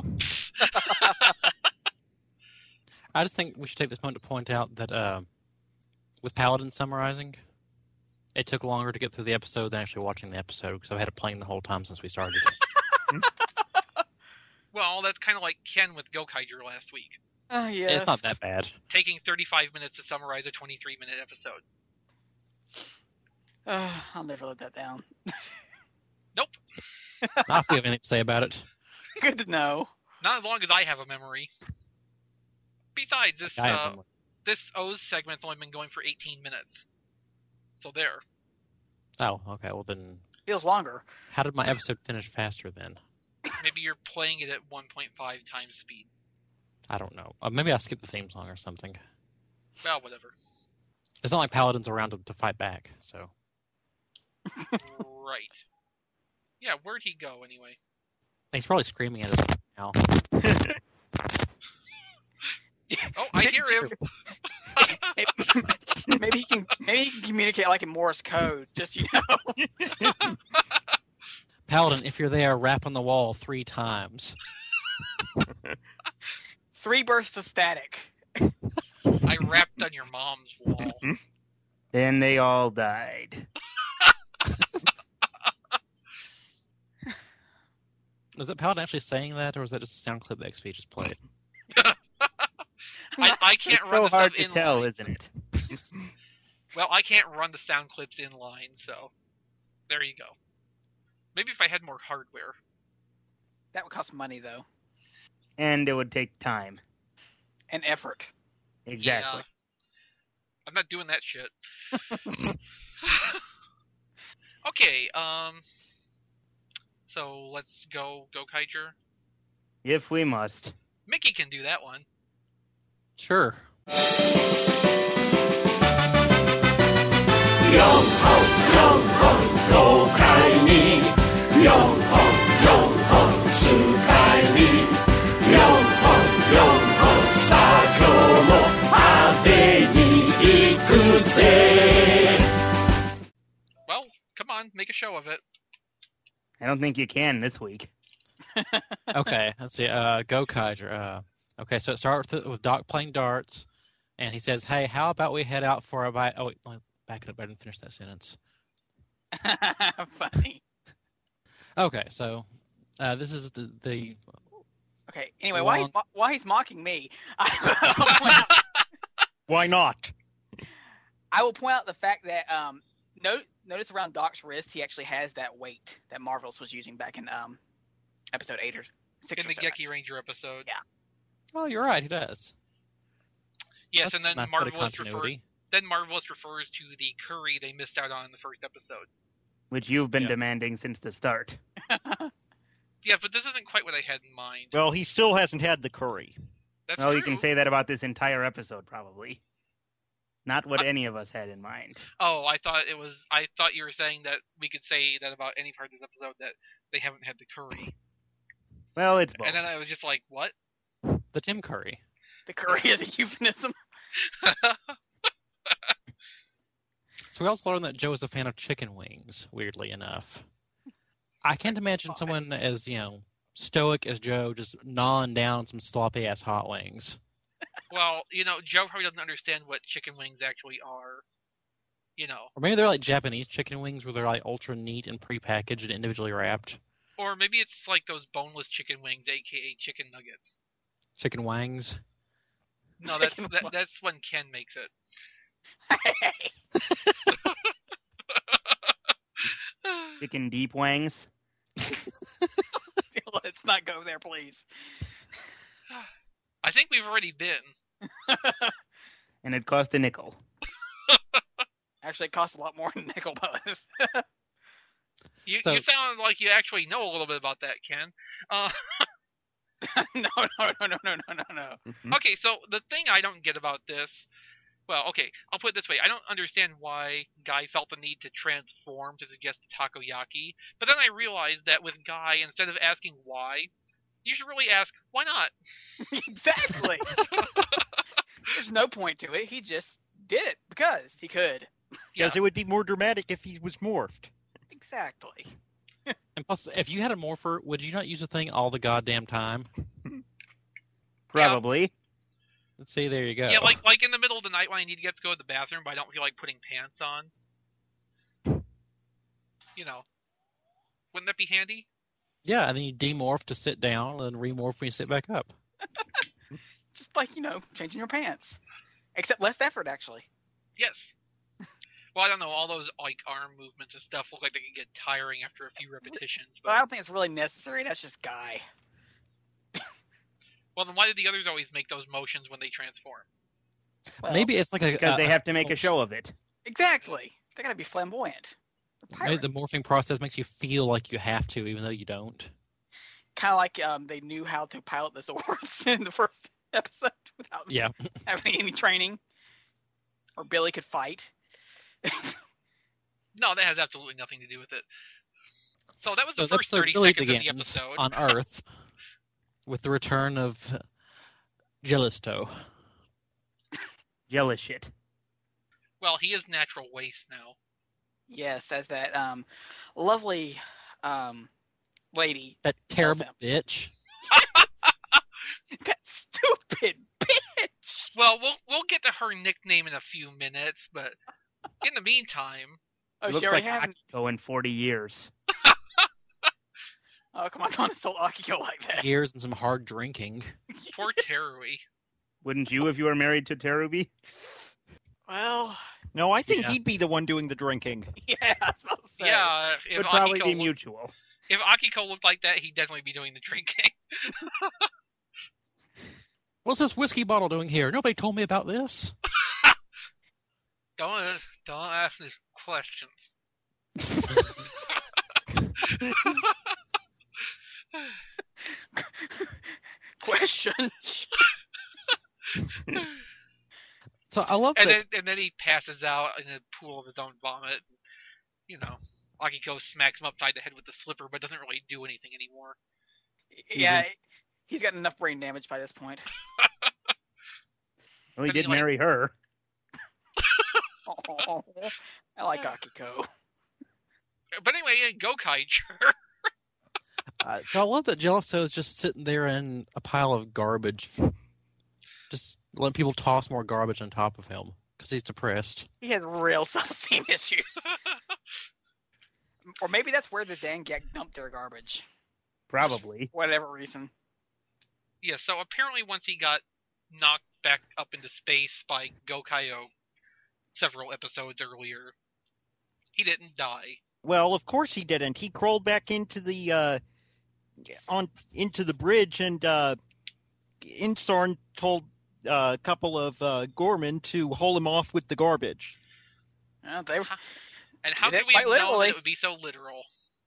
I just think we should take this moment to point out that with Paladin summarizing, it took longer to get through the episode than actually watching the episode, because I've had it playing the whole time since we started it. Well, that's kind of like Ken with Gokaiger last week. Yes. It's not that bad. Taking 35 minutes to summarize a 23-minute episode. I'll never let that down. Nope. Not if we have anything to say about it. Good to know. Not as long as I have a memory. Besides, this O's segment's only been going for 18 minutes. So there. Oh, okay. Well, then... Feels longer. How did my episode finish faster then? Maybe you're playing it at 1.5 times speed. I don't know. Maybe I skipped the theme song or something. Well, whatever. It's not like Paladin's around to fight back, so... Right. Yeah, where'd he go, anyway? He's probably screaming at us now. Oh, I hear him! Maybe he can communicate like in Morse code, just, Paladin, if you're there, rap on the wall 3 times. 3 bursts of static. I rapped on your mom's wall. Then they all died. Was it Paladin actually saying that, or was that just a sound clip that XP just played? I can't It's run so the hard stuff to tell, inline. isn't it? Well, I can't run the sound clips inline, so there you go. Maybe if I had more hardware. That would cost money, though. And it would take time. And effort. Exactly. Yeah. I'm not doing that shit. Okay, so let's go Gokaiger. If we must. Mickey can do that one. Sure. Well, come on, make a show of it. I don't think you can this week. Okay, let's see. Gokaiger. Okay, so it starts with Doc playing darts, and he says, "Hey, how about we head out for a bite?" Oh, wait, back it up. I didn't finish that sentence. Funny. Okay, so this is the Okay. Anyway, Long- while he's mocking me, I Why not? will point out the fact that notice around Doc's wrist he actually has that weight that Marvelous was using back in episode 8 or 6 In or the 7. Geki Ranger episode. Yeah. Oh, you're right. He does. Yes, That's and then a nice bit of Marvelous continuity. refers to the curry they missed out on in the first episode. Which you've been Yeah. demanding since the start. Yeah, but this isn't quite what I had in mind. Well, he still hasn't had the curry. That's Well, true. you can say that about this entire episode, probably. Not what any of us had in mind. Oh, I thought you were saying that we could say that about any part of this episode that they haven't had the curry. Well, it's both. And then I was just like, what? The Tim Curry. The curry is a euphemism. So we also learned that Joe is a fan of chicken wings, weirdly enough. I can't imagine someone as, stoic as Joe just gnawing down some sloppy-ass hot wings. Well, Joe probably doesn't understand what chicken wings actually are. Or maybe they're like Japanese chicken wings where they're like ultra neat and prepackaged and individually wrapped. Or maybe it's like those boneless chicken wings, aka chicken nuggets. Chicken wangs. No, Chicken that's when Ken makes it. Chicken deep wangs. Let's not go there, please. I think we've already been. And it cost a nickel. Actually, it costs a lot more than nickel bullets. You So- sound like you actually know a little bit about that, Ken. No. Okay, so the thing I don't get about this, well, okay, I'll put it this way. I don't understand why Guy felt the need to transform to suggest the takoyaki, but then I realized that with Guy, instead of asking why, you should really ask, why not? Exactly. There's no point to it. He just did it because he could. Because it would be more dramatic if he was morphed. Exactly. And plus, if you had a morpher, would you not use the thing all the goddamn time? Probably. Let's see, there you go. Yeah, like in the middle of the night when I need to get to go to the bathroom, but I don't feel like putting pants on. Wouldn't that be handy? Yeah, and then you demorph to sit down, and then remorph when you sit back up. Just like, changing your pants. Except less effort, actually. Yes. Well, I don't know. All those like arm movements and stuff look like they can get tiring after a few repetitions. But I But don't think it's really necessary. That's just Guy. well, then why did the others always make those motions when they transform? Well, Maybe it's like Because they have to make a show of it. Exactly. They gotta be flamboyant. Maybe the morphing process makes you feel like you have to, even though you don't. Kind of like they knew how to pilot the Zords in the first episode without Yeah. having any training. Or Billy could fight. No, that has absolutely nothing to do with it. So that was the So first episode 30 really seconds of the begins episode. on Earth with the return of Jellisto. Jealous shit. Well, he is natural waste now. Yes, as that lovely lady. That terrible bitch. That stupid bitch! Well, we'll get to her nickname in a few minutes, but in the meantime, Oh, Looks she already like has. Akiko in 40 years. Oh, come on, don't insult Akiko like that. Years and some hard drinking. poor Terui. Wouldn't you if you were married to Terubi? Well, No, I think Yeah. he'd be the one doing the drinking. yeah, I was about to say. Yeah, Would probably be mutual. If Akiko looked like that, he'd definitely be doing the drinking. What's this whiskey bottle doing here? Nobody told me about this. Don't ask me questions. Questions. So I love And that. then he passes out in a pool of his own vomit. Akiko smacks him upside the head with the slipper, but doesn't really do anything anymore. Yeah, he's got enough brain damage by this point. Well, he I mean, did like- marry her. Oh, I like Akiko. But anyway, go Kaiger. So I love that Jellisto is just sitting there in a pile of garbage, just letting people toss more garbage on top of him because he's depressed. He has real self-esteem issues. Or maybe that's where the Zangief dumped their garbage. Probably. Whatever reason. Yeah, so apparently once he got knocked back up into space by Gokaio several episodes earlier, he didn't die. Well, of course he didn't. He crawled back into the into the bridge, and Insarn told a couple of Gorman to haul him off with the garbage. Well, they were. And how Did could it we quite have known that literally. it would be so literal?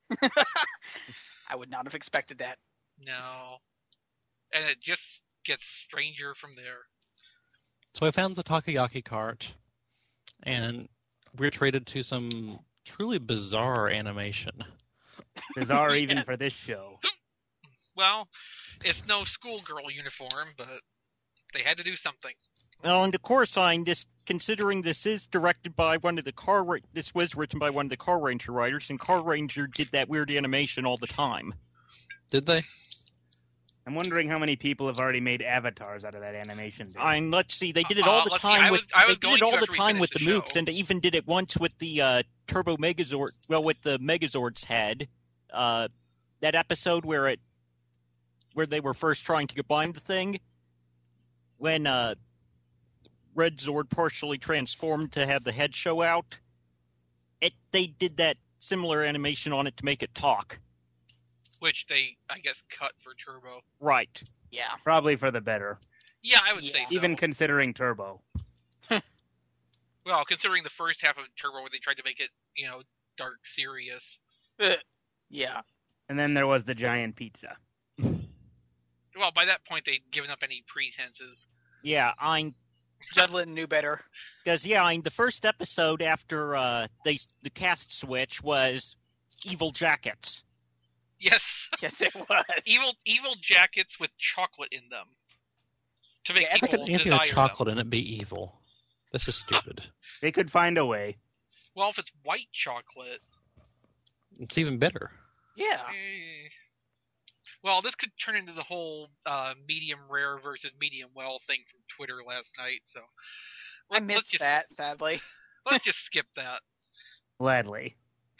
I would not have expected that. No. And it just gets stranger from there. So I found the takoyaki cart, and we're treated to some truly bizarre animation. Bizarre even Yes. for this show. Well, it's no schoolgirl uniform, but they had to do something. Well, and of course, considering this is directed by one of the this was written by one of the Car Ranger writers, and Car Ranger did that weird animation all the time. Did they? I'm wondering how many people have already made avatars out of that animation. And let's see, they did it all the let's see, time I with was they going did it to all the after we time with the finish the Mooks, show. and they even did it once with the Turbo Megazord. Well, with the Megazord's head, that episode where they were first trying to combine the thing, when Red Zord partially transformed to have the head show out. They did that similar animation on it to make it talk. Which they, I guess, cut for Turbo. Right. Yeah. Probably for the better, Yeah, I would say Yeah. so. even considering Turbo. Well, considering the first half of Turbo where they tried to make it, dark, serious. Yeah. And then there was the giant pizza. Well, by that point, they'd given up any pretenses. Yeah, Judlin knew better. because the first episode after the cast switch was Evil Jackets. Yes, Yes, it was. evil jackets with chocolate in them. To make Yeah, it's How people could anything desire with chocolate in it be evil? This is stupid. They could find a way. them. Well, if it's white chocolate... It's even better. Yeah. eh. Well, this could turn into the whole medium rare versus medium well thing from Twitter last night, so... I let's missed just, that, sadly. Let's just skip that. Gladly.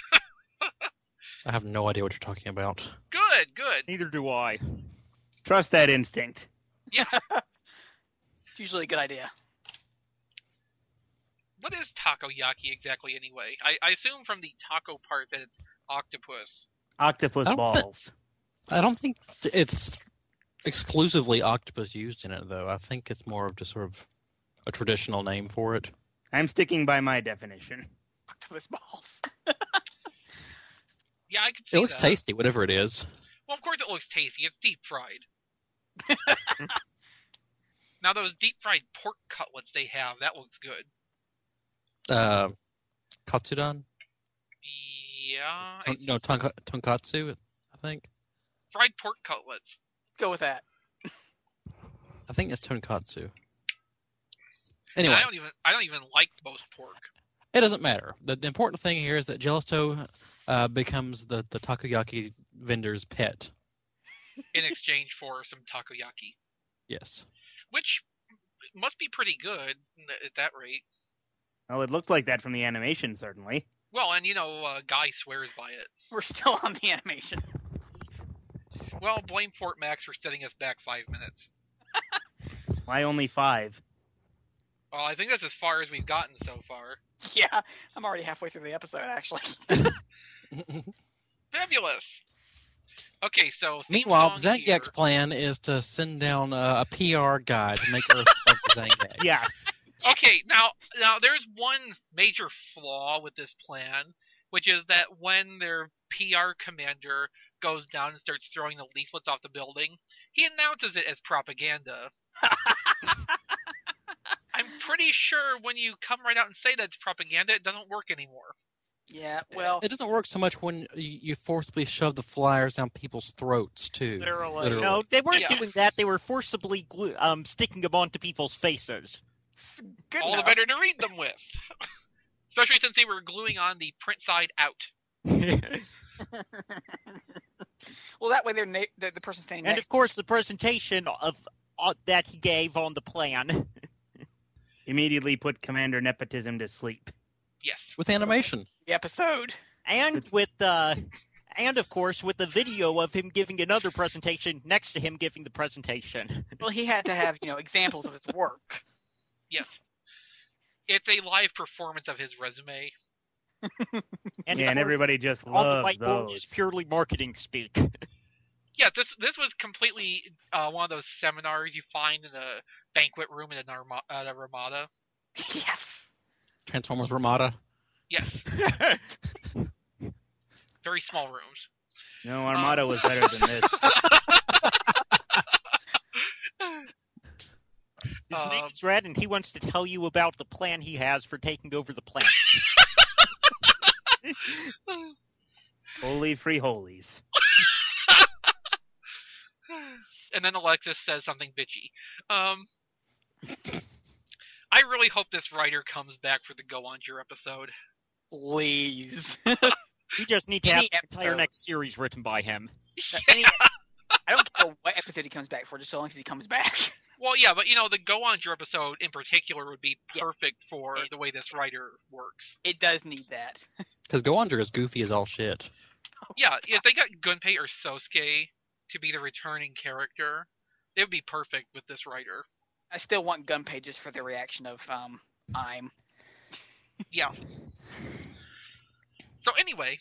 I have no idea what you're talking about. Good. Neither do I. Trust that instinct. Yeah. It's usually a good idea. What is takoyaki exactly, anyway? I assume from the taco part that it's octopus. Octopus I don't balls. I don't think it's exclusively octopus used in it, though. I think it's more of just sort of a traditional name for it. I'm sticking by my definition. Octopus balls. Yeah, I could see It looks that. tasty, whatever it is. Well, of course it looks tasty. It's deep fried. Now, those deep fried pork cutlets they have, that looks good. Katsudon? Yeah. Tonkatsu, I think. Fried pork cutlets. Go with that. I think it's tonkatsu. And Anyway, I don't even like most pork. it doesn't matter. The important thing here is that Jellisto becomes the takoyaki vendor's pet. In exchange for some takoyaki. Yes. Which must be pretty good at that rate. Well, it looked like that from the animation, certainly. Well, and Guy swears by it. We're still on the animation. Well, blame Fort Max for setting us back 5 minutes. Why only 5? Well, I think that's as far as we've gotten so far. Yeah, I'm already halfway through the episode, actually. Fabulous. Okay, so theme Meanwhile, song here. Zangief's plan is to send down a PR guy to make Earth love the Zangief. Yes. Okay, now there's one major flaw with this plan, which is that when their PR commander goes down and starts throwing the leaflets off the building, he announces it as propaganda. I'm pretty sure when you come right out and say that it's propaganda, it doesn't work anymore. Yeah, well, It doesn't work so much when you forcibly shove the flyers down people's throats, too. Literally. No, they weren't Yeah. doing that. They were forcibly sticking them onto people's faces. good All enough. the better to read them with. Especially since they were gluing on the print side out. Well, that way the person standing And next. of course, the presentation of that he gave on the plan. Immediately put Commander Nepotism to sleep. Yes. With animation. The episode. And with And, of course, with the video of him giving another presentation next to him giving the presentation. Well, he had to have, examples of his work. Yes. It's a live performance of his resume. And, and everybody just on the loves whiteboard those. is purely marketing speak. Yeah, this was completely one of those seminars you find in a banquet room in a Ramada. Yes. Transformers Ramada. Yes. Very small rooms. No, Armada was better than this. His name is Red, and he wants to tell you about the plan he has for taking over the planet. Holy free holies. And then Alexis says something bitchy. I really hope this writer comes back for the Go On Your episode. Please. We just need to have Any the entire episode. next series written by him. I don't care what episode he comes back for, just so long as he comes back. Well, yeah, but the Go On Your episode in particular would be Yeah. perfect for the way this writer works. It does need that. Because Go-Onger is goofy as all shit. Yeah, if they got Gunpei or Sosuke to be the returning character, it would be perfect with this writer. I still want Gunpei just for the reaction of, I'm. Yeah. So anyway,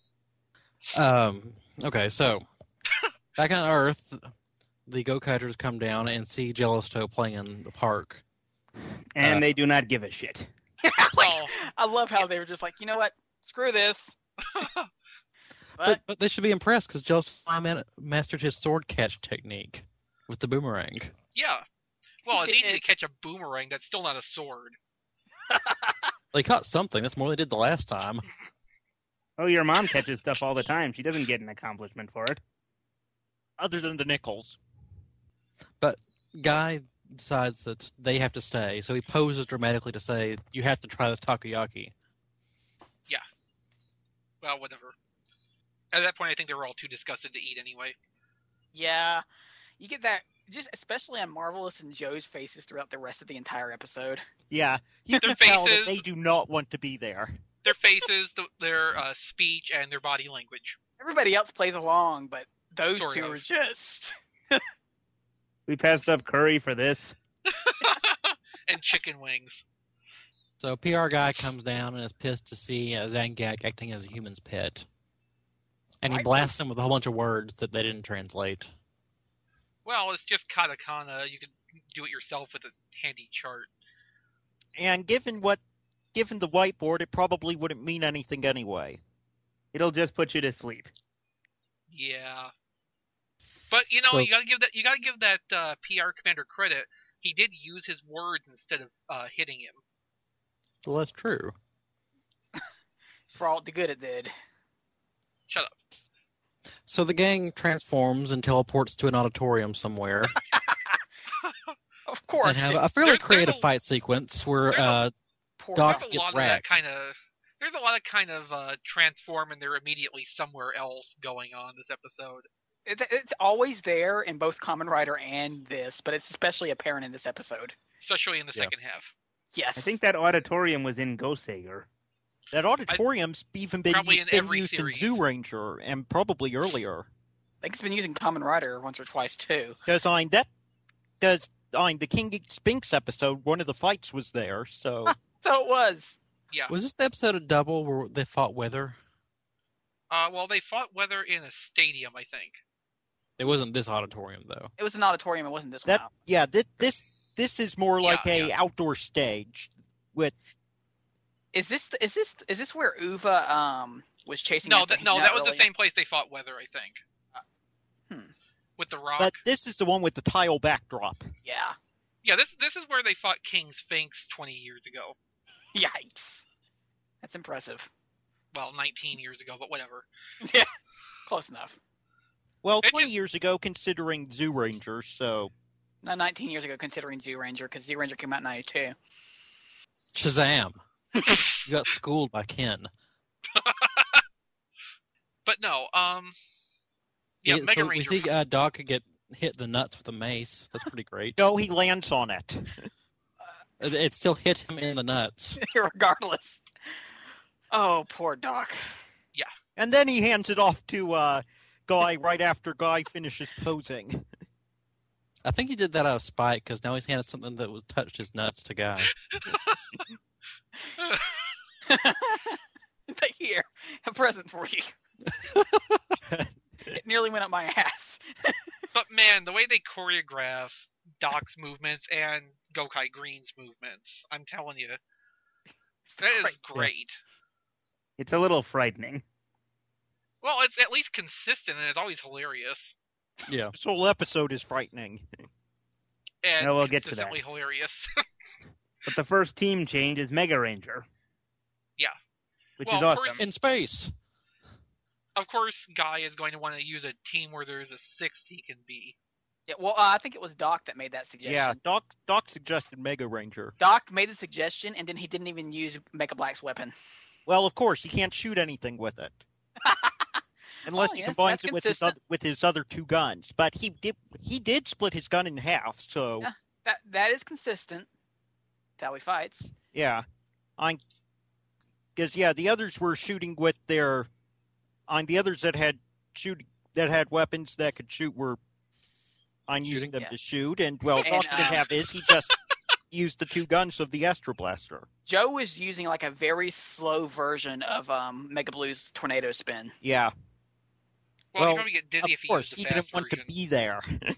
Okay, so back on Earth, the Go-Kiters come down and see Jellisto playing in the park. And they do not give a shit. well, I love how they were just like, you know what? Screw this. But But they should be impressed because Jellisto mastered his sword catch technique with the boomerang. yeah. Well, it's easy to It- catch a boomerang. That's still not a sword. They caught something. That's more than they did the last time. Oh, your mom catches stuff all the time. She doesn't get an accomplishment for it. Other than the nickels. But Guy decides that they have to stay, so he poses dramatically to say, "You have to try this takoyaki." Well, whatever. At that point, I think they were all too disgusted to eat anyway. yeah, you get that, just especially on Marvelous and Joe's faces throughout the rest of the entire episode. Yeah, you Their can tell that faces- they do not want to be there. Their faces, their speech, and their body language. Everybody else plays along, but those Sort two of. are just... We passed up curry for this. And chicken wings. So PR Guy comes down and is pissed to see Zangak acting as a human's pet. And he Why blasts does- them with a whole bunch of words that they didn't translate. Well, it's just katakana. You can do it yourself with a handy chart. And given the whiteboard, it probably wouldn't mean anything anyway. It'll just put you to sleep. Yeah. But So- you gotta give that PR commander credit. He did use his words instead of hitting him. Well, that's true. For all the good it did. Shut up. So the gang transforms and teleports to an auditorium somewhere Of and course. have a fairly There's creative a- fight sequence where there's Poor Doc There's a gets lot wrecked. There's a lot of transform and they're immediately somewhere else going on this episode. It's always there in both Kamen Rider and this, but it's especially apparent in this episode. Especially in the Yeah. second half. Yes. I think that auditorium was in Gosager. That auditorium's even been Probably in been every used series. in Zoo Ranger and probably earlier. I think it's been using Kamen Rider once or twice too. Because the King Spinks episode, one of the fights was there. So So it was. Yeah. was this the episode of Double where they fought Weather? Well, they fought Weather in a stadium, I think. It wasn't this auditorium though. It was an auditorium. It wasn't this that one. yeah, this is more like Yeah, a outdoor stage with Is this where Uva was chasing? No, after that Hina was the earlier? same place they fought Weather, I think. With the rock. but this is the one with the tile backdrop. Yeah. Yeah, this is where they fought King Sphinx 20 years ago. Yikes. That's impressive. Well, 19 years ago, but whatever. Yeah. Close enough. Well, It 20 just- years ago, considering Zoo Ranger, so Not 19 years ago, considering Zoo Ranger, because Zoo Ranger came out in '92. Shazam! You got schooled by Ken. But no, yeah, Mega so Ranger. we see Doc get hit the nuts with a mace. That's pretty great. no, he lands on it. It still hit him in the nuts. Regardless. Oh, poor Doc. And then he hands it off to Guy right after Guy finishes posing. I think he did that out of spite because now he's handed something that touched his nuts to Guy. Here, a present for you. It nearly went up my ass. But man, the way they choreograph Doc's movements and Gokai Green's movements, I'm telling you, that is great. It's a little frightening. Well, it's at least consistent, and it's always hilarious. Yeah. This whole episode is frightening. And No, we'll get to consistently hilarious. But the first team change is Mega Ranger. Yeah. Which Well, is of course- awesome. In space. Of course, Guy is going to want to use a team where there's a sixth he can be. Yeah, well, I think it was Doc that made that suggestion. Yeah, Doc suggested Mega Ranger. Doc made the suggestion, and then he didn't even use Mega Black's weapon. Well, of course, he can't shoot anything with it. Unless Oh, he yes, combines that's it consistent. with his other two guns. But he did split his gun in half, so Yeah. That is consistent. That's how he fights. yeah. Because the others were shooting with their the others that had weapons that could shoot were using them Yeah. to shoot, and Doc And, didn't have his. He just used the two guns of the Astro Blaster. Joe was using like a very slow version of Mega Blue's Tornado Spin. Yeah, Well, Well, you probably get of dizzy if you course, use he the didn't fast want to version. be there.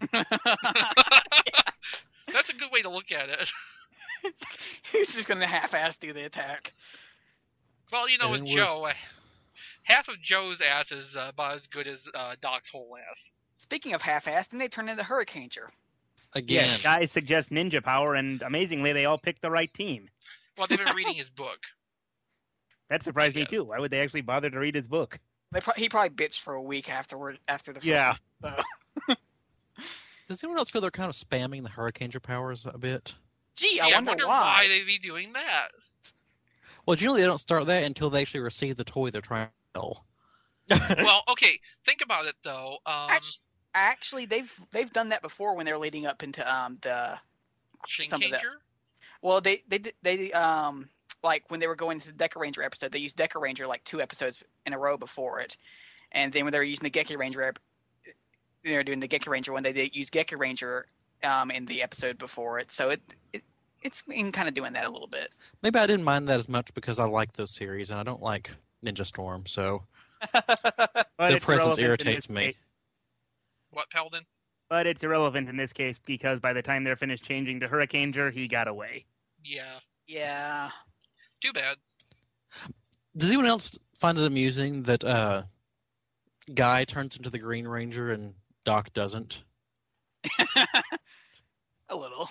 That's a good way to look at it. He's just going to half-ass do the attack. Well, you know, And with we're- Joe, half of Joe's ass is about as good as Doc's whole ass. Speaking of half-assed, then they turn into Hurricaneer. Again. Yes, guys suggest Ninja Power, and amazingly, they all picked the right team. Well, they've been reading his book. That surprised me Yes. too. Why would they actually bother to read his book? He probably bitched for a week after the first Yeah. one, so. Does anyone else feel they're kind of spamming the Hurricaneer powers a bit? Gee, Yeah, I wonder why they'd be doing that. Well, generally they don't start that until they actually receive the toy they're trying to sell. Well, okay, think about it though. Actually, they've done that before when they're leading up into the some of that. Shinkanger? Well, they like when they were going to the Deca Ranger episode, they used Deca Ranger like 2 episodes in a row before it, and then when they were using the Geki Ranger, they were doing the Geki Ranger when they did use Geki Ranger in the episode before it. So it's been kind of doing that a little bit. Maybe I didn't mind that as much because I like those series and I don't like Ninja Storm, so But their it's presence irrelevant in irritates this me. case. What, Paladin? But it's irrelevant in this case because by the time they're finished changing to Hurricaneer, he got away. Yeah. Yeah. Too bad. Does anyone else find it amusing that Guy turns into the Green Ranger and Doc doesn't? A little.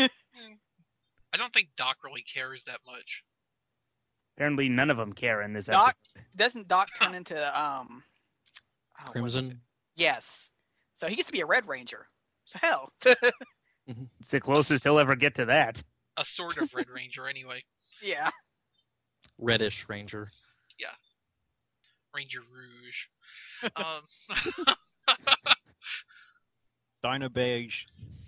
I don't think Doc really cares that much. Apparently, none of them care in this Doc episode. doesn't Doc turn into what was it? Crimson? Yes. So he gets to be a Red Ranger. So hell. It's the closest he'll ever get to that. A sort of Red Ranger, anyway. Yeah. Reddish Ranger. Ranger Rouge. Dino Beige.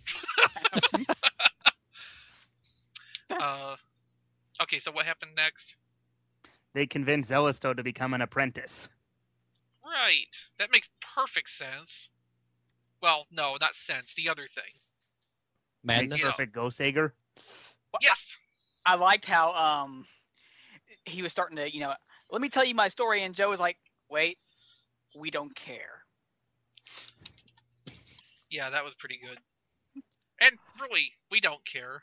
Okay, so what happened next? They convince Zellisto to become an apprentice. Right. That makes perfect sense. Well, no, not sense. The other thing. Madness? Make perfect Go Sager. Yes. I liked how he was starting to, let me tell you my story, and Joe was like, wait, we don't care. Yeah, that was pretty good. And really, we don't care.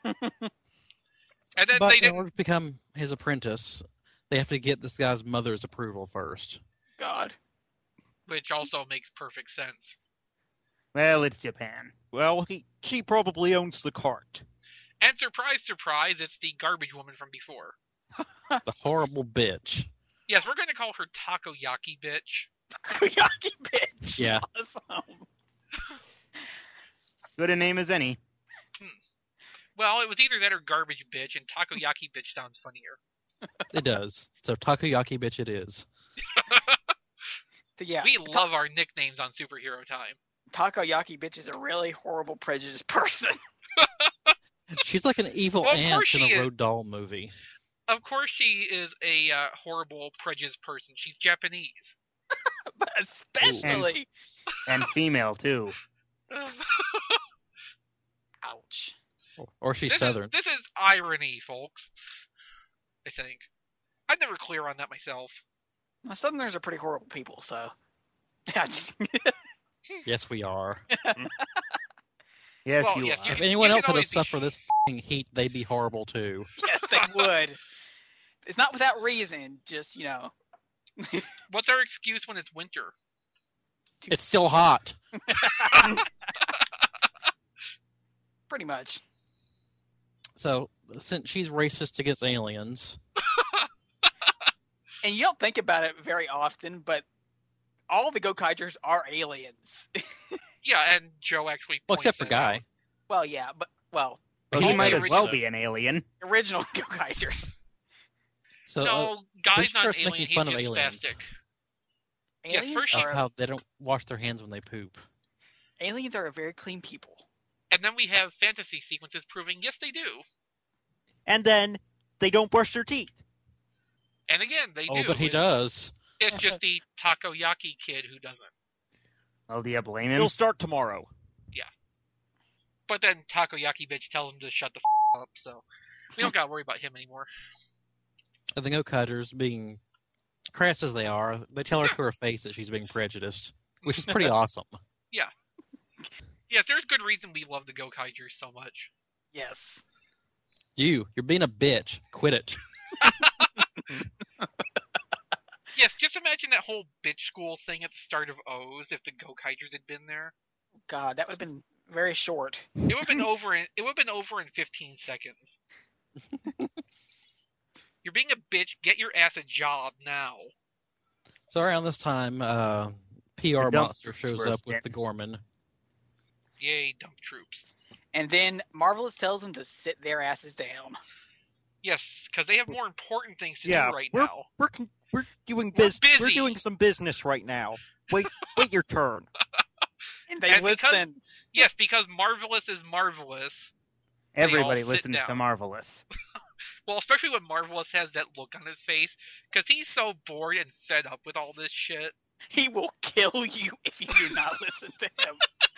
And then But they in didn't. order to become his apprentice, they have to get this guy's mother's approval first. God. Which also makes perfect sense. Well, it's Japan. Well, she probably owns the cart. And surprise, surprise, it's the garbage woman from before. The horrible bitch. Yes, we're going to call her Takoyaki Bitch. Takoyaki bitch. Yeah. Awesome. Good a name as any. Well, it was either that or Garbage Bitch, and Takoyaki Bitch sounds funnier. It does. So Takoyaki bitch it is. So, yeah. We love our nicknames on Superhero Time. Takoyaki bitch is a really horrible, prejudiced person. She's like an evil Well, of aunt course in she a is. Road Doll movie. Of course she is a horrible, prejudiced person. She's Japanese. But especially. And female, too. Ouch. Or she's This Southern. This is irony, folks. I think. I'm never clear on that myself. Well, Southerners are pretty horrible people, so. I just... Yes, we are. Yes, Well, you yes, are. If anyone you else can had to always be- suffer this f***ing heat, they'd be horrible too. Yes, they would. It's not without reason, just, What's our excuse when it's winter? It's still hot. pretty much. So, since she's racist against aliens, And you don't think about it very often, but all the Gokaigers are aliens. Yeah, and Joe actually well, points except for that Guy. out. Well, yeah, but, Well, He he might made as well it. be an alien. original Gokaigers. So, No, Guy's not an starts alien, making he's fun of just aliens. spastic. Yes, Aliens, first she- of are, how they don't wash their hands when they poop. aliens are a very clean people. And then we have fantasy sequences proving, yes, they do. And then they don't brush their teeth. And again, they Oh, do. but he does. It's just the takoyaki kid who doesn't. Well, do you blame him? He'll start tomorrow. But then takoyaki bitch tells him to shut the up, so we don't gotta worry about him anymore. And the Gokaigers, being crass as they are, they tell her to her face that she's being prejudiced, which is pretty awesome. Yes, there's good reason we love the Gokaigers so much. Yes. You're being a bitch. Quit it. Yes, just imagine that whole bitch school thing at the start of O's if the Gokaigers had been there. God, that would have been very short. It would have been over in 15 seconds. You're being a bitch, get your ass a job now. So around this time, PR dump Monster shows troopers up with get- the Gorman. Yay, dump troops. And then Marvelous tells them to sit their asses down. Yes, because they have more important things to Yeah, do right we're now. we're doing We're business. We're busy. doing some business right now. Wait your turn. And they And because- listen. Yes, because Marvelous is Marvelous. Everybody all sit listens to down. Marvelous. Well, especially when Marvelous has that look on his face, because he's so bored and fed up with all this shit. He will kill you if you do not listen to him.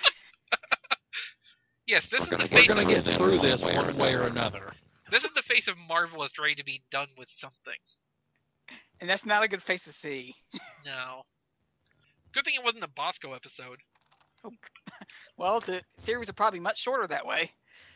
Yes, this is the We're face gonna of, get through this one way or another. this is the face of Marvelous ready to be done with something. And that's not a good face to see. No. Good thing it wasn't a Bosco episode. Well, the series are probably much shorter that way.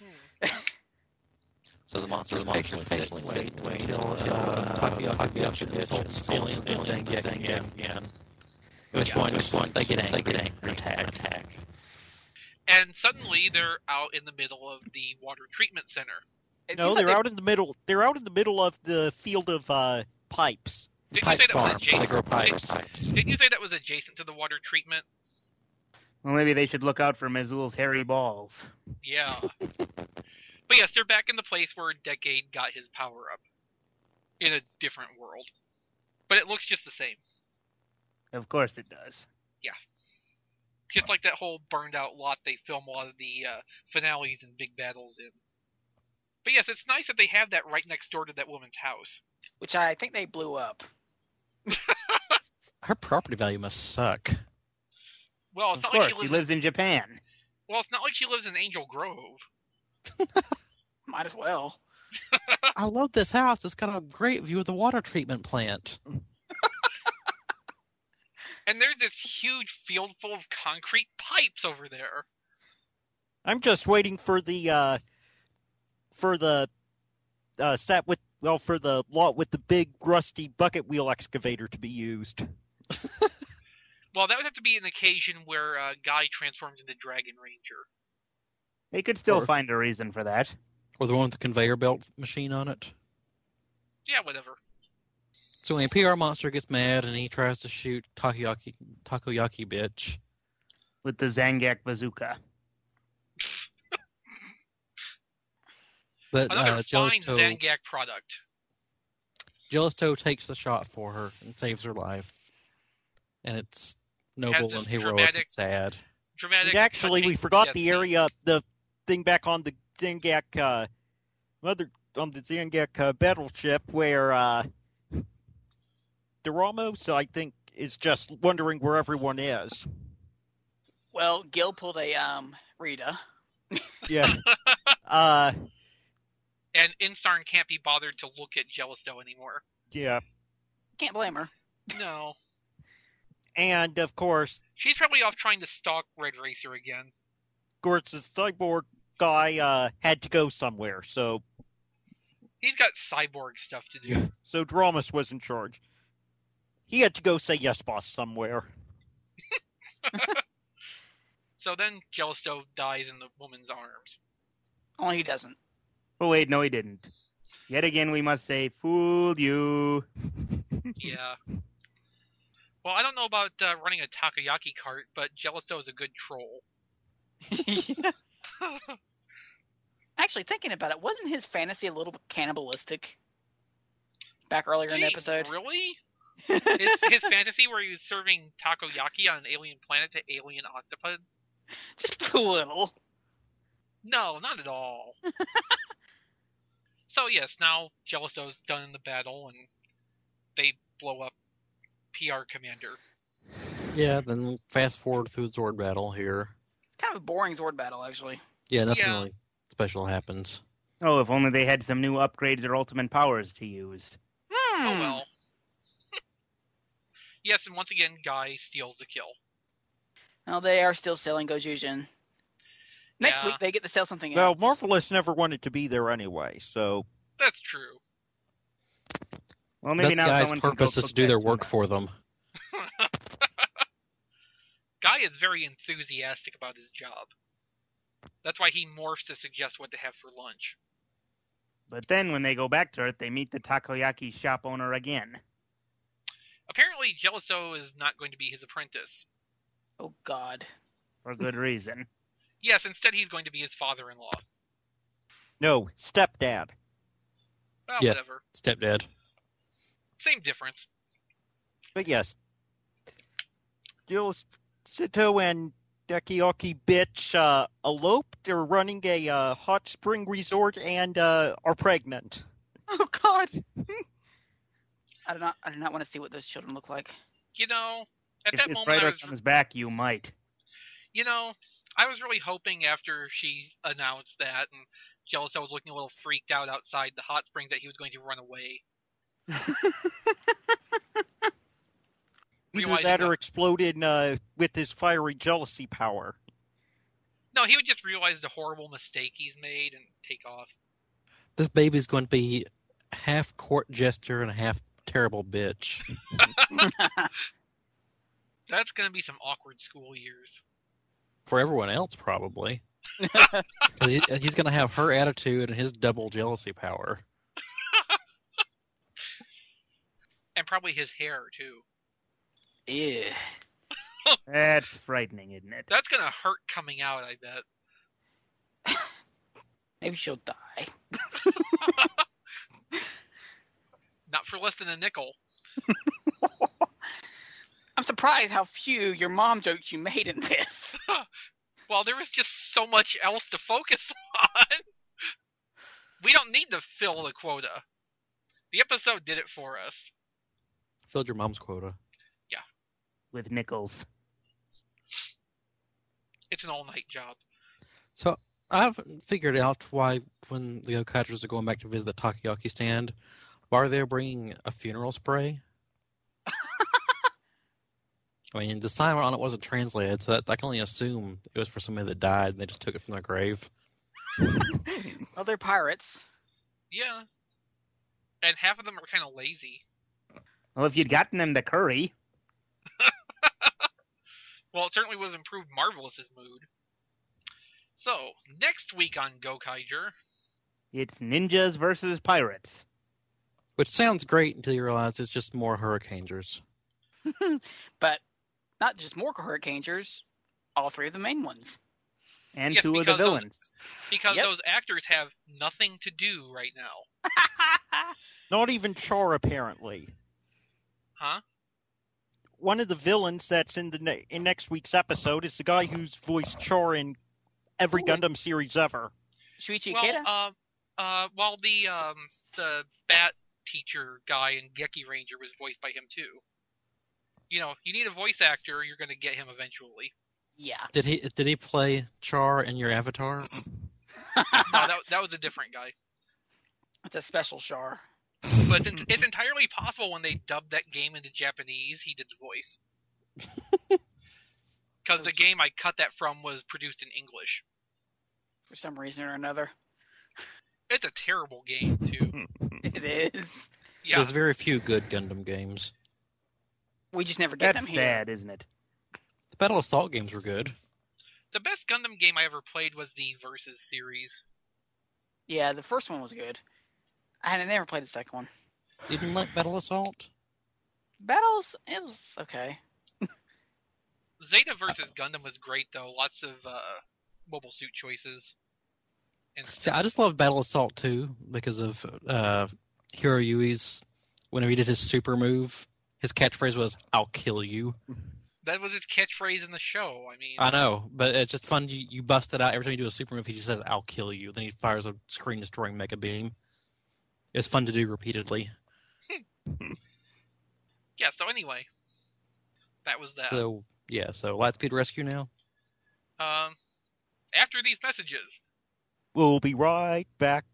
So the monsters patiently wait until Takoyaki insults aliens and Zangief again. At which point they get angry and attack. And suddenly they're out in the middle of the water treatment center. It No, seems like they're out in the middle. They're out in the middle of the field of pipes. Didn't Pipe you say that was farm. They grow adjacent? pipes. Didn't you say that was adjacent to the water treatment? Well, maybe they should look out for Mazul's hairy balls. Yeah. But yes, they're back in the place where Decade got his power up. In a different world. But it looks just the same. Of course it does. Just like that whole burned out lot they film a lot of the finales and big battles in. But yes, it's nice that they have that right next door to that woman's house. which I think they blew up. Her property value must suck. Well, it's Of not course, like she she lives. lives in Japan. Well, it's not like she lives in Angel Grove. Might as well. I love this house. It's got a great view of the water treatment plant. And there's this huge field full of concrete pipes over there. I'm just waiting for the set with for the lot with the big rusty bucket wheel excavator to be used. Well, that would have to be an occasion where Guy transforms into Dragon Ranger. They could still Or- find a reason for that. Or the one with the conveyor belt machine on it. Yeah, whatever. So when PR Monster gets mad and he tries to shoot Takoyaki bitch. With the Zangak bazooka. But Another Jealous fine Toe Zangak product. takes the shot for her and saves her life. And it's noble this and heroic dramatic- and sad. Dramatic. And actually, we touching forgot death the scene. area, the thing back on the Zengak on the Zangek battleship where Ramos, I think, is just wondering where everyone is. Well, Gil pulled a Rita. Yeah. And Instarn can't be bothered to look at Jellisto anymore. Yeah. Can't blame her. No. And, of course, She's probably off trying to stalk Red Racer again. the cyborg guy had to go somewhere, so He's got cyborg stuff to do. so Dramus was in charge. He had to go say yes, boss, somewhere. So then Jellisto dies in the woman's arms. Only he doesn't. Oh, wait, no, he didn't. Yet again, we must say, fooled you. Yeah. Well, I don't know about running a takoyaki cart, but Jellisto is a good troll. Actually, thinking about it, wasn't his fantasy a little bit cannibalistic back earlier in the episode? Really? his fantasy where he was serving takoyaki on an alien planet to alien octopus? Just a little. No, not at all. So yes, now Jellisto's done in the battle, and they blow up PR Commander. Yeah, then fast forward through Zord battle here. Kind of a boring Zord battle, actually. Yeah, nothing Yeah. really special happens. Oh, if only they had some new upgrades or ultimate powers to use. Oh well. Yes, and once again, Guy steals the kill. Well, they are still selling Gojujin. Next Yeah. week, they get to sell something Well, else. Marvelous never wanted to be there anyway, so That's true. Well, maybe That's now guys' someone can go purpose is cook to do that their tuna. work for them. Guy is very enthusiastic about his job. That's why he morphs to suggest what to have for lunch. But then when they go back to Earth, they meet the takoyaki shop owner again. Apparently, Jellisto is not going to be his apprentice. Oh, God. For good reason. Yes, instead he's going to be his father-in-law. no, stepdad. Well, Yeah. whatever. Stepdad. Same difference. But yes, Sito and Takoyaki bitch eloped. They're running a hot spring resort and are pregnant. Oh, God. I do not want to see what those children look like. You know, at If that this moment I writer was, comes back, you might. you know, I was really hoping after she announced that and Jellisto was looking a little freaked out outside the hot springs that he was going to run away. Either Realizing that or that- explode in with his fiery jealousy power. No, he would just realize the horrible mistake he's made and take off. This baby's going to be half court jester and half terrible bitch. That's going to be some awkward school years. For everyone else, probably. Because he's going to have her attitude and his double jealousy power. And probably his hair, too. Yeah. That's frightening, isn't it? That's going to hurt coming out, I bet. Maybe she'll die. Not for less than a nickel. I'm surprised how few your mom jokes you made in this. Well, there was just so much else to focus on. We don't need to fill the quota. The episode did it for us. Filled your mom's quota. With nickels. It's an all-night job. So I haven't figured out why, when the Yokaijers are going back to visit the takoyaki stand, why are they bringing a funeral spray? I mean, the sign on it wasn't translated, so I can only assume it was for somebody that died and they just took it from their grave. Well, they're pirates. Yeah. And half of them are kind of lazy. Well, if you'd gotten them the curry, Well, it certainly would have improved Marvelous's mood. So, next week on Gokaiger, it's ninjas versus pirates. Which sounds great until you realize it's just more Hurricanegers. But not just more Hurricanegers, all three of the main ones. And Yes, two of the because those- villains. because Yep. those actors have nothing to do right now. Not even Char, apparently. Huh? One of the villains that's in in next week's episode is the guy who's voiced Char in every Ooh. Gundam series ever. Shuichi Well, Ikeda? Well, the Bat teacher guy in Geki Ranger was voiced by him too. You know, you need a voice actor, you're going to get him eventually. Yeah. Did he play Char in your Avatar? No, that was a different guy. It's a special Char. But it's entirely possible when they dubbed that game into Japanese, he did the voice. Because the game I cut that from was produced in English. For some reason or another. It's a terrible game, too. It is. Yeah. There's very few good Gundam games. We just never get That's them here. sad, isn't it? The Battle Assault games were good. The best Gundam game I ever played was the Versus series. Yeah, the first one was good. I never played the second one. You didn't like Battle Assault? Battles, it was okay. Zeta versus Gundam was great, though. Lots of mobile suit choices. And See, I just love Battle Assault 2 because of Hiroyui's, whenever he did his super move, his catchphrase was, "I'll kill you." that was his catchphrase in the show. I mean, I know, but it's just fun. You bust it out. Every time you do a super move, he just says, "I'll kill you." Then he fires a screen-destroying Mega Beam. It's fun to do repeatedly. Yeah, so anyway. That was that. So Lightspeed Rescue now? After these messages. We'll be right back.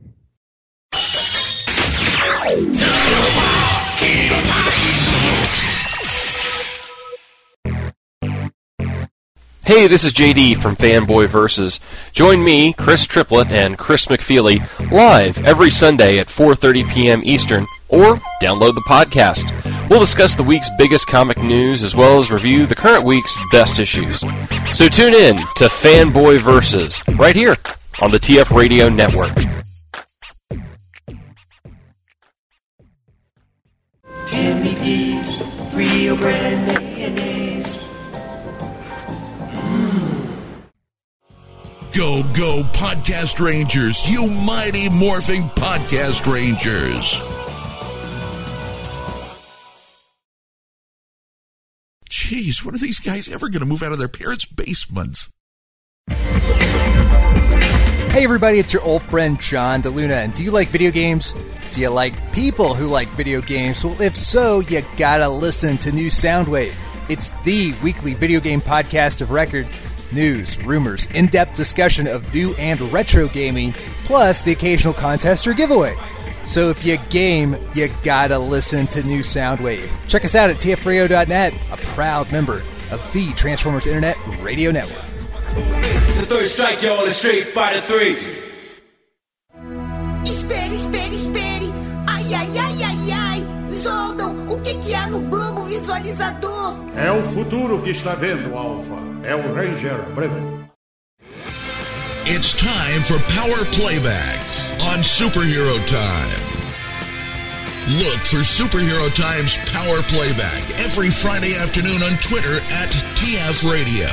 Hey, this is JD from Fanboy Versus. Join me, Chris Triplett, and Chris McFeely live every Sunday at 4:30 p.m. Eastern, or download the podcast. We'll discuss the week's biggest comic news as well as review the current week's best issues. So tune in to Fanboy Versus right here on the TF Radio Network. Tammy P's Rio Grande mayonnaise. Go, go, Podcast Rangers, you mighty morphing Podcast Rangers. Jeez, when are these guys ever going to move out of their parents' basements? Hey everybody, it's your old friend John DeLuna, and do you like video games? Do you like people who like video games? Well, if so, you gotta listen to New Soundwave. It's the weekly video game podcast of record. News, rumors, in-depth discussion of new and retro gaming, plus the occasional contest or giveaway. So if you game, you gotta listen to New Soundwave. Check us out at tfradio.net, a proud member of the Transformers Internet Radio Network. The third strike, y'all, is Street Fighter 3. Espere, espere, espere. Ai, ai, ai, ai, ai. Zordon, o que há no globo visualizador? É o futuro que está vendo, Alpha. É o Ranger branco. It's time for Power Playback on Superhero Time. Look for Superhero Time's Power Playback every Friday afternoon on Twitter at TF Radio.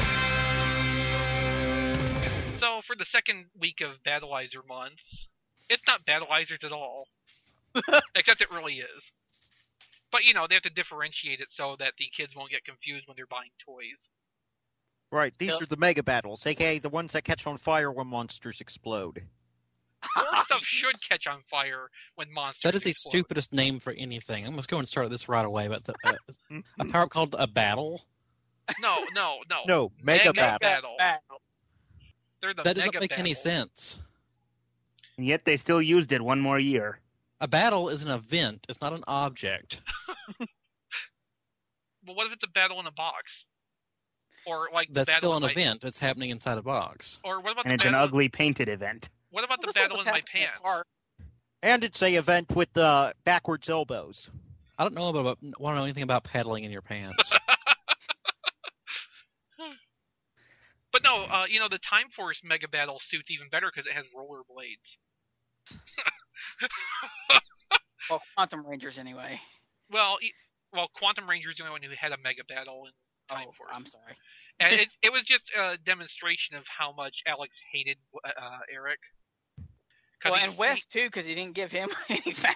So, for the second week of Battleizer month, it's not Battleizers at all. Except it really is. But, you know, they have to differentiate it so that the kids won't get confused when they're buying toys. Right, these are the Mega Battles, aka the ones that catch on fire when monsters explode. Old stuff should catch on fire when monsters That is the explode. stupidest name for anything. I'm going to go and start this right away. But a power called a battle? No. No, Mega Battle. Battle. They're the That doesn't Mega make any Battle. sense. And yet they still used it one more year. A battle is an event. It's not an object. Well, what if it's a battle in a box? Or like the That's battle still in an my... event that's happening inside a box. Or what about And the it's an battle? ugly painted event. What about the What's up battle with in my having a pants? heart? And it's a event with backwards elbows. I don't know want to know anything about paddling in your pants. But no, you know, the Time Force Mega Battle suit's even better because it has roller blades. Well, Quantum Rangers anyway. Well, Quantum Ranger's the only one who had a Mega Battle in Time Force. I'm sorry. And it was just a demonstration of how much Alex hated Eric. Well, and Wes too, because he didn't give him anything.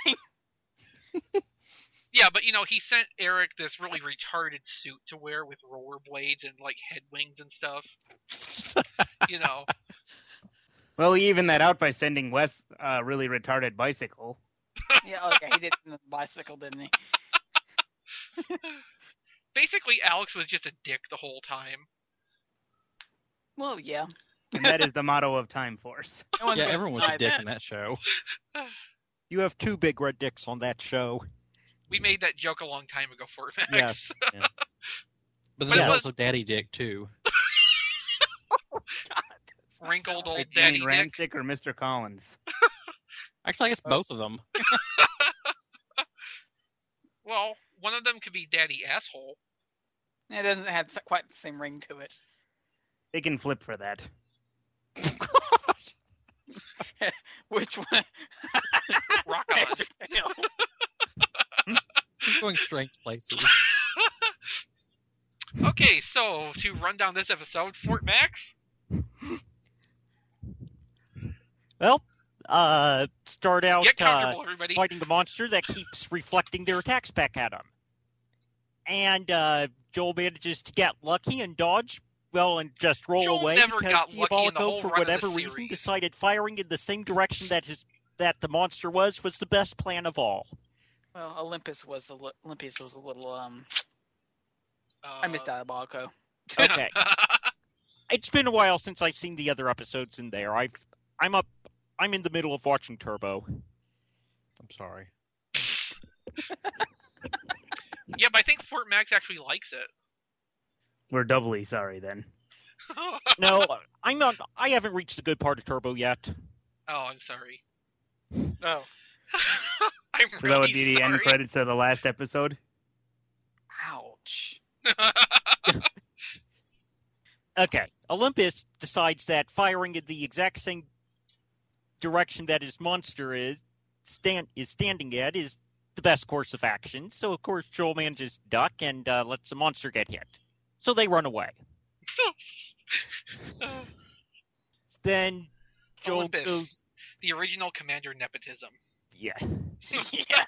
Yeah, but you know, he sent Eric this really retarded suit to wear with rollerblades and like head wings and stuff. You know. Well, he evened that out by sending Wes a really retarded bicycle. Yeah, okay, he did the bicycle, didn't he? Basically, Alex was just a dick the whole time. Well, yeah. And that is the motto of Time Force. No one's Yeah, gonna everyone was a deny dick that. in that show. You have two big red dicks on that show. We made that joke a long time ago, Fort Max. Yes. Yeah. But then But it there's was- also Daddy Dick, too. Wrinkled old Like, you daddy mean dick. Ramsick or Mr. Collins? Actually, I guess both of them. Well, one of them could be daddy asshole. It doesn't have quite the same ring to it. They can flip for that. Which one? Rock on. Going strange places. Okay, so to run down this episode, Fort Max. Well, start out Get comfortable, everybody. fighting a monster that keeps reflecting their attacks back at him. And Joel manages to get lucky and dodge, well, and just roll Joel away never because got lucky in the whole Diabolico, for run of the whatever reason, series. decided firing in the same direction that the monster was the best plan of all. Well, Olympus was a little I missed Diabolico. Okay. It's been a while since I've seen the other episodes in there. I'm in the middle of watching Turbo. I'm sorry. Yeah, but I think Fort Max actually likes it. We're doubly sorry then. No, I'm not. I haven't reached the good part of Turbo yet. Oh, I'm sorry. Oh. I'm So really that would be the sorry. end credits of the last episode? Ouch. Okay, Olympus decides that firing in the exact same direction that his monster is standing at is the best course of action. So of course Joel manages to duck and lets the monster get hit. So they run away. Then Joel Olympus, goes, the original Commander nepotism. yeah. Yes.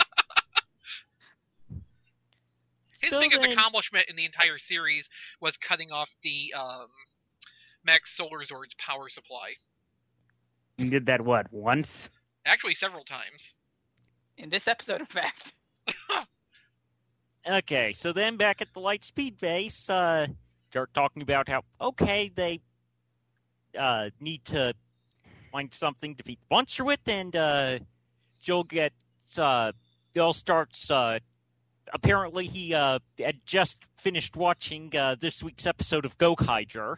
His So biggest then- accomplishment in the entire series was cutting off the Max Solar Zord's power supply. You did that, what, once? Actually, several times. In this episode, in fact. Okay, so then back at the Lightspeed base, start talking about how, okay, they need to find something to beat the monster with, and Joel gets, Bill starts, apparently he had just finished watching this week's episode of Gokaiger.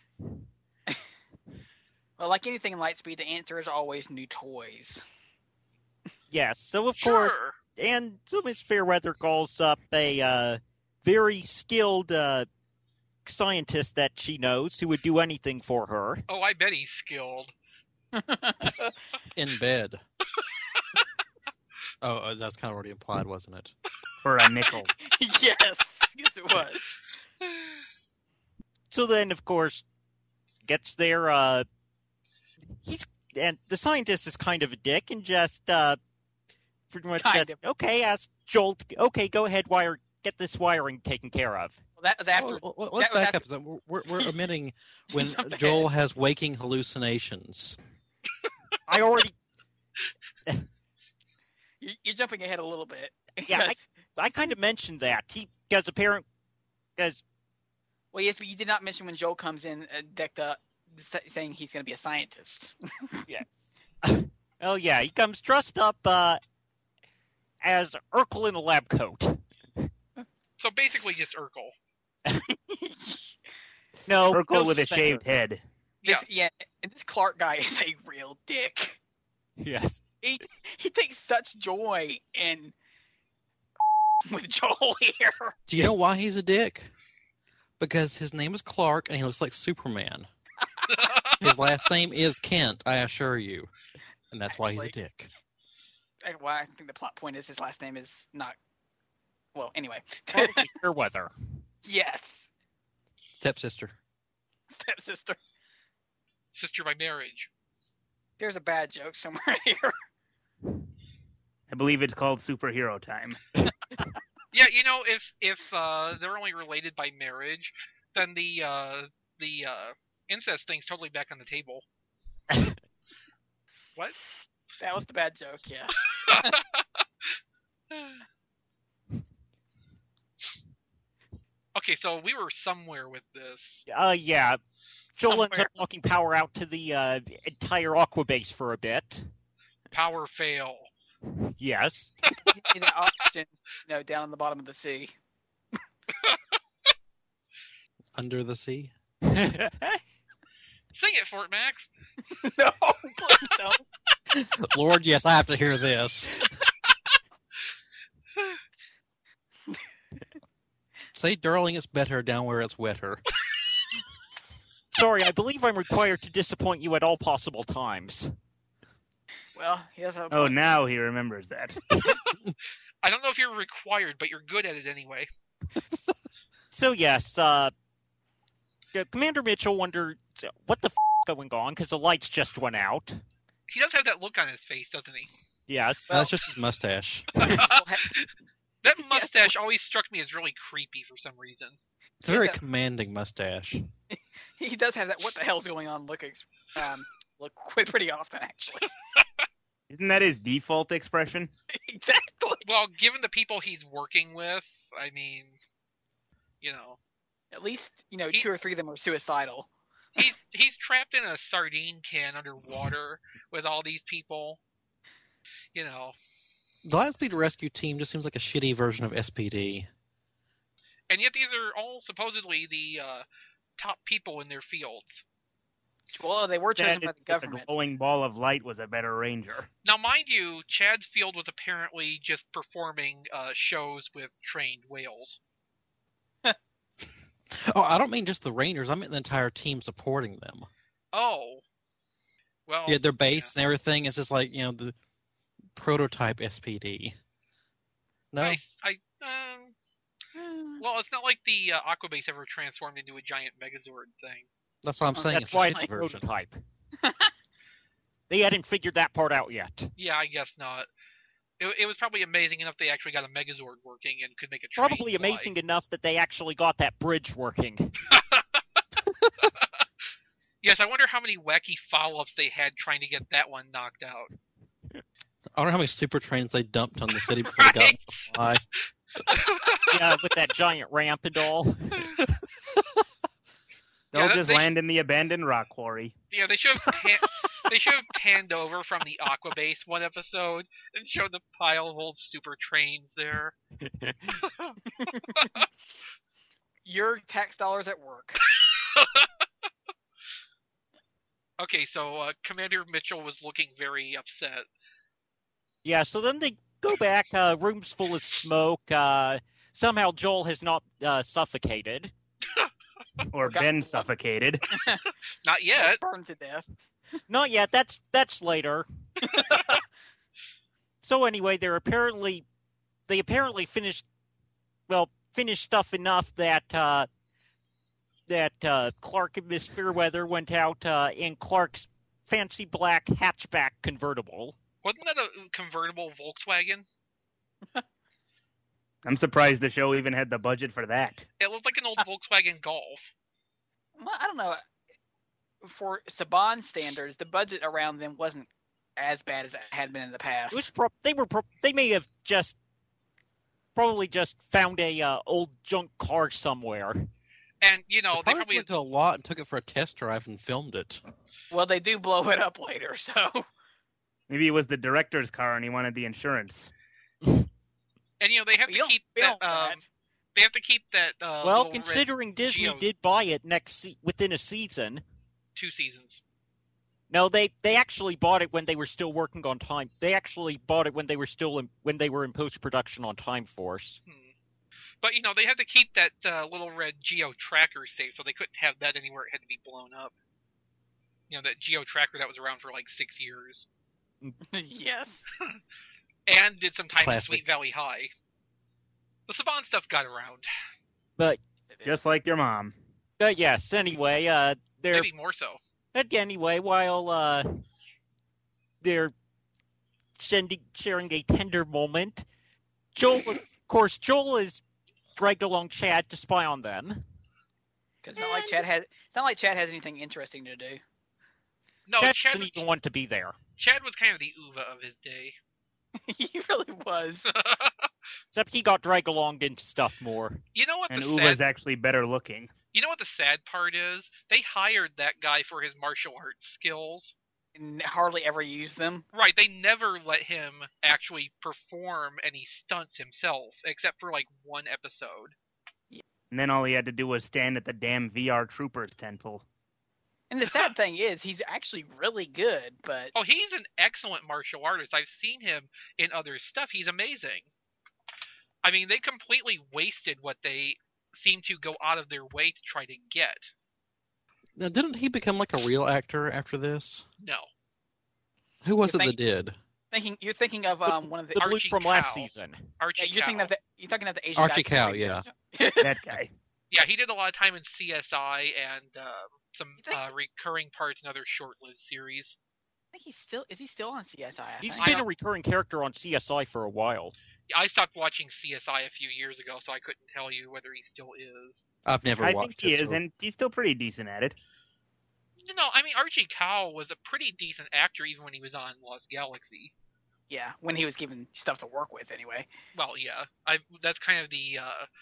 Well, like anything in Lightspeed, the answer is always new toys. Yes, so of Sure. course, and so Miss Fairweather calls up a very skilled scientist that she knows who would do anything for her. Oh, I bet he's skilled. In bed. Oh, that's kind of already implied, wasn't it? For a nickel. Yes, it was. So then, of course, gets there. And the scientist is kind of a dick and just pretty much Kind just of. okay. Ask Joel. Okay, go ahead. Get this wiring taken care of. Well, that was after. Let's that was back after- up. We're omitting when Jumped ahead. Joel has waking hallucinations. I already. You're jumping ahead a little bit. Yeah, I kind of mentioned that because Well, yes, but you did not mention when Joel comes in decked up, saying he's going to be a scientist. yes. Oh yeah, he comes dressed up as Urkel in a lab coat. So basically just Urkel. No, Urkel no with a such shaved thing. head. Yeah, and this Clark guy is a real dick. Yes. He takes such joy in with Joel here. Do you know why he's a dick? Because his name is Clark and he looks like Superman. His last name is Kent, I assure you. And that's why he's a Actually- dick. Well, I think the plot point is his last name is not. Well, anyway. Totally Fairweather. Yes, Stepsister. stepsister. Sister by marriage. There's a bad joke somewhere here. I believe it's called Superhero Time. Yeah, you know, if they're only related by marriage, then the incest thing's totally back on the table. What? That was the bad joke, yeah. Okay, so we were somewhere with this. Yeah. Joel ends Somewhere. up knocking power out to the entire Aqua base for a bit. Power fail. Yes. You know, oxygen, down on the bottom of the sea. Under the sea? Sing it, Fort Max. No, please don't. Lord, yes, I have to hear this. Say, darling, it's better down where it's wetter. Sorry, I believe I'm required to disappoint you at all possible times. Well, he has a Oh, now he remembers that. I don't know if you're required, but you're good at it anyway. So yes, Commander Mitchell wondered what the f*** going on because the lights just went out. He does have that look on his face, doesn't he? Yes. That's just his mustache. That mustache always struck me as really creepy for some reason. It's a very commanding mustache. He does have that what the hell's going on look pretty often, actually. Isn't that his default expression? Exactly. Well, given the people he's working with, I mean, At least, 2 or 3 of them are suicidal. He's trapped in a sardine can underwater with all these people. The Lightspeed Rescue Team just seems like a shitty version of SPD. And yet these are all supposedly the top people in their fields. Well, they were chosen by the The government. glowing ball of light was a better ranger. Now, mind you, Chad's field was apparently just performing shows with trained whales. Oh, I don't mean just the Rangers. I mean the entire team supporting them. Oh. Well. Yeah, their base and everything is just like, the prototype SPD. No? Well, it's not like the Aqua Base ever transformed into a giant Megazord thing. That's what I'm saying. That's why it's a a version. prototype. They hadn't figured that part out yet. Yeah, I guess not. It was probably amazing enough they actually got a Megazord working and could make a train Probably fly. amazing enough that they actually got that bridge working. Yes, I wonder how many wacky follow-ups they had trying to get that one knocked out. I don't know how many super trains they dumped on the city before they got them to fly. Yeah, with that giant ramp and all. They'll just land in the abandoned rock quarry. Yeah, they should have panned over from the Aqua Base one episode and showed the pile of old super trains there. Your tax dollars at work. Okay, so Commander Mitchell was looking very upset. Yeah, so then they go back, room's full of smoke. Somehow Joel has not suffocated. Or been suffocated. Not yet. Burned to death. Not yet. That's later. So anyway, they apparently finished stuff enough that Clark and Miss Fairweather went out in Clark's fancy black hatchback convertible. Wasn't that a convertible Volkswagen? I'm surprised the show even had the budget for that. It looked like an old Volkswagen Golf. Well, I don't know. For Saban standards, the budget around them wasn't as bad as it had been in the past. It was they may have probably just found a old junk car somewhere. And, They they probably went to a lot and took it for a test drive and filmed it. Well, they do blow it up later, so. Maybe it was the director's car and he wanted the insurance. And they have You to don't keep film that. that. They have to keep that. Well, little considering red Disney Geo did buy it within a season. 2 seasons. No, they actually bought it when they were still working on Time. They actually bought it when they were in post production on Time Force. But they had to keep that little red Geo tracker safe, so they couldn't have that anywhere. It had to be blown up. That Geo tracker that was around for like 6 years. Yes. And did some time in Classic. Sweet Valley High. The Saban stuff got around. But Just like your mom. yes, anyway, they're Maybe more so. anyway while they're sharing a tender moment. Joel is dragged along Chad to spy on them. Because it's not like Chad has anything interesting to do. No, Chad Chad doesn't even want to be there. Chad was kind of the Uva of his day. He really was. Except he got dragged along into stuff more. You know what And the Uva's sad... actually better looking. You know what the sad part is? They hired that guy for his martial arts skills. And hardly ever used them. Right, they never let him actually perform any stunts himself, except for like one episode. And then all he had to do was stand at the damn VR Troopers temple. And the sad thing is, he's actually really good, but... Oh, he's an excellent martial artist. I've seen him in other stuff. He's amazing. I mean, they completely wasted what they seem to go out of their way to try to get. Now, didn't he become like a real actor after this? No. Who was it that did? You're thinking of one of the... The blue Archie from Cow. last season. Archie you're Cow. thinking of the Asian Archie guy Cow, from yeah. That guy. Yeah, he did a lot of time in CSI and some recurring parts in other short-lived series. I think is he still on CSI? He's been a recurring character on CSI for a while. I stopped watching CSI a few years ago, so I couldn't tell you whether he still is. I've never I watched think he it. is, and he's still pretty decent at it. You know, I mean, Archie Cow was a pretty decent actor even when he was on Lost Galaxy. Yeah, when he was given stuff to work with, anyway. Well, yeah, that's kind of the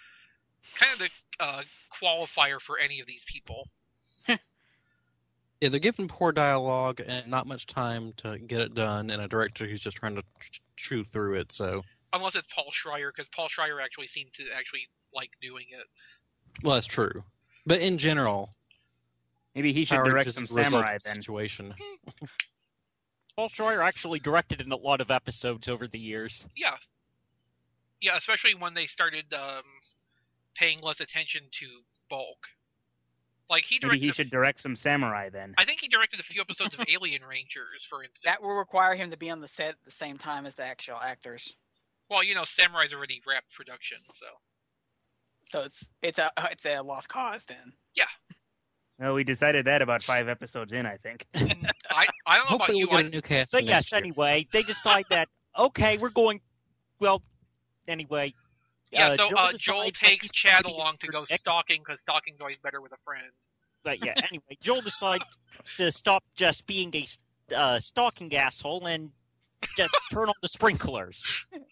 qualifier for any of these people. Yeah, they're given poor dialogue and not much time to get it done, and a director who's just trying to chew through it. So, unless it's Paul Schreier, because Paul Schreier actually seemed to actually like doing it. well, that's true. But in general, maybe he should direct some samurai then. Situation. Paul Schreier actually directed in a lot of episodes over the years. Yeah, especially when they started paying less attention to bulk. Like maybe he should direct some samurai then. I think he directed a few episodes of Alien Rangers, for instance. That will require him to be on the set at the same time as the actual actors. Well, you know, Samurai's already wrapped production, so it's a lost cause then. Yeah. Well, we decided that about 5 episodes in, I think. I don't know Hopefully about we'll you. get a new cast. But next yes, year. anyway, they decide that, okay, we're going... Well, anyway... Yeah, so Joel Joel decides takes that Chad he's along to go predict- stalking, because stalking's always better with a friend. But yeah, anyway, Joel decides to stop just being a stalking asshole and just turn on the sprinklers.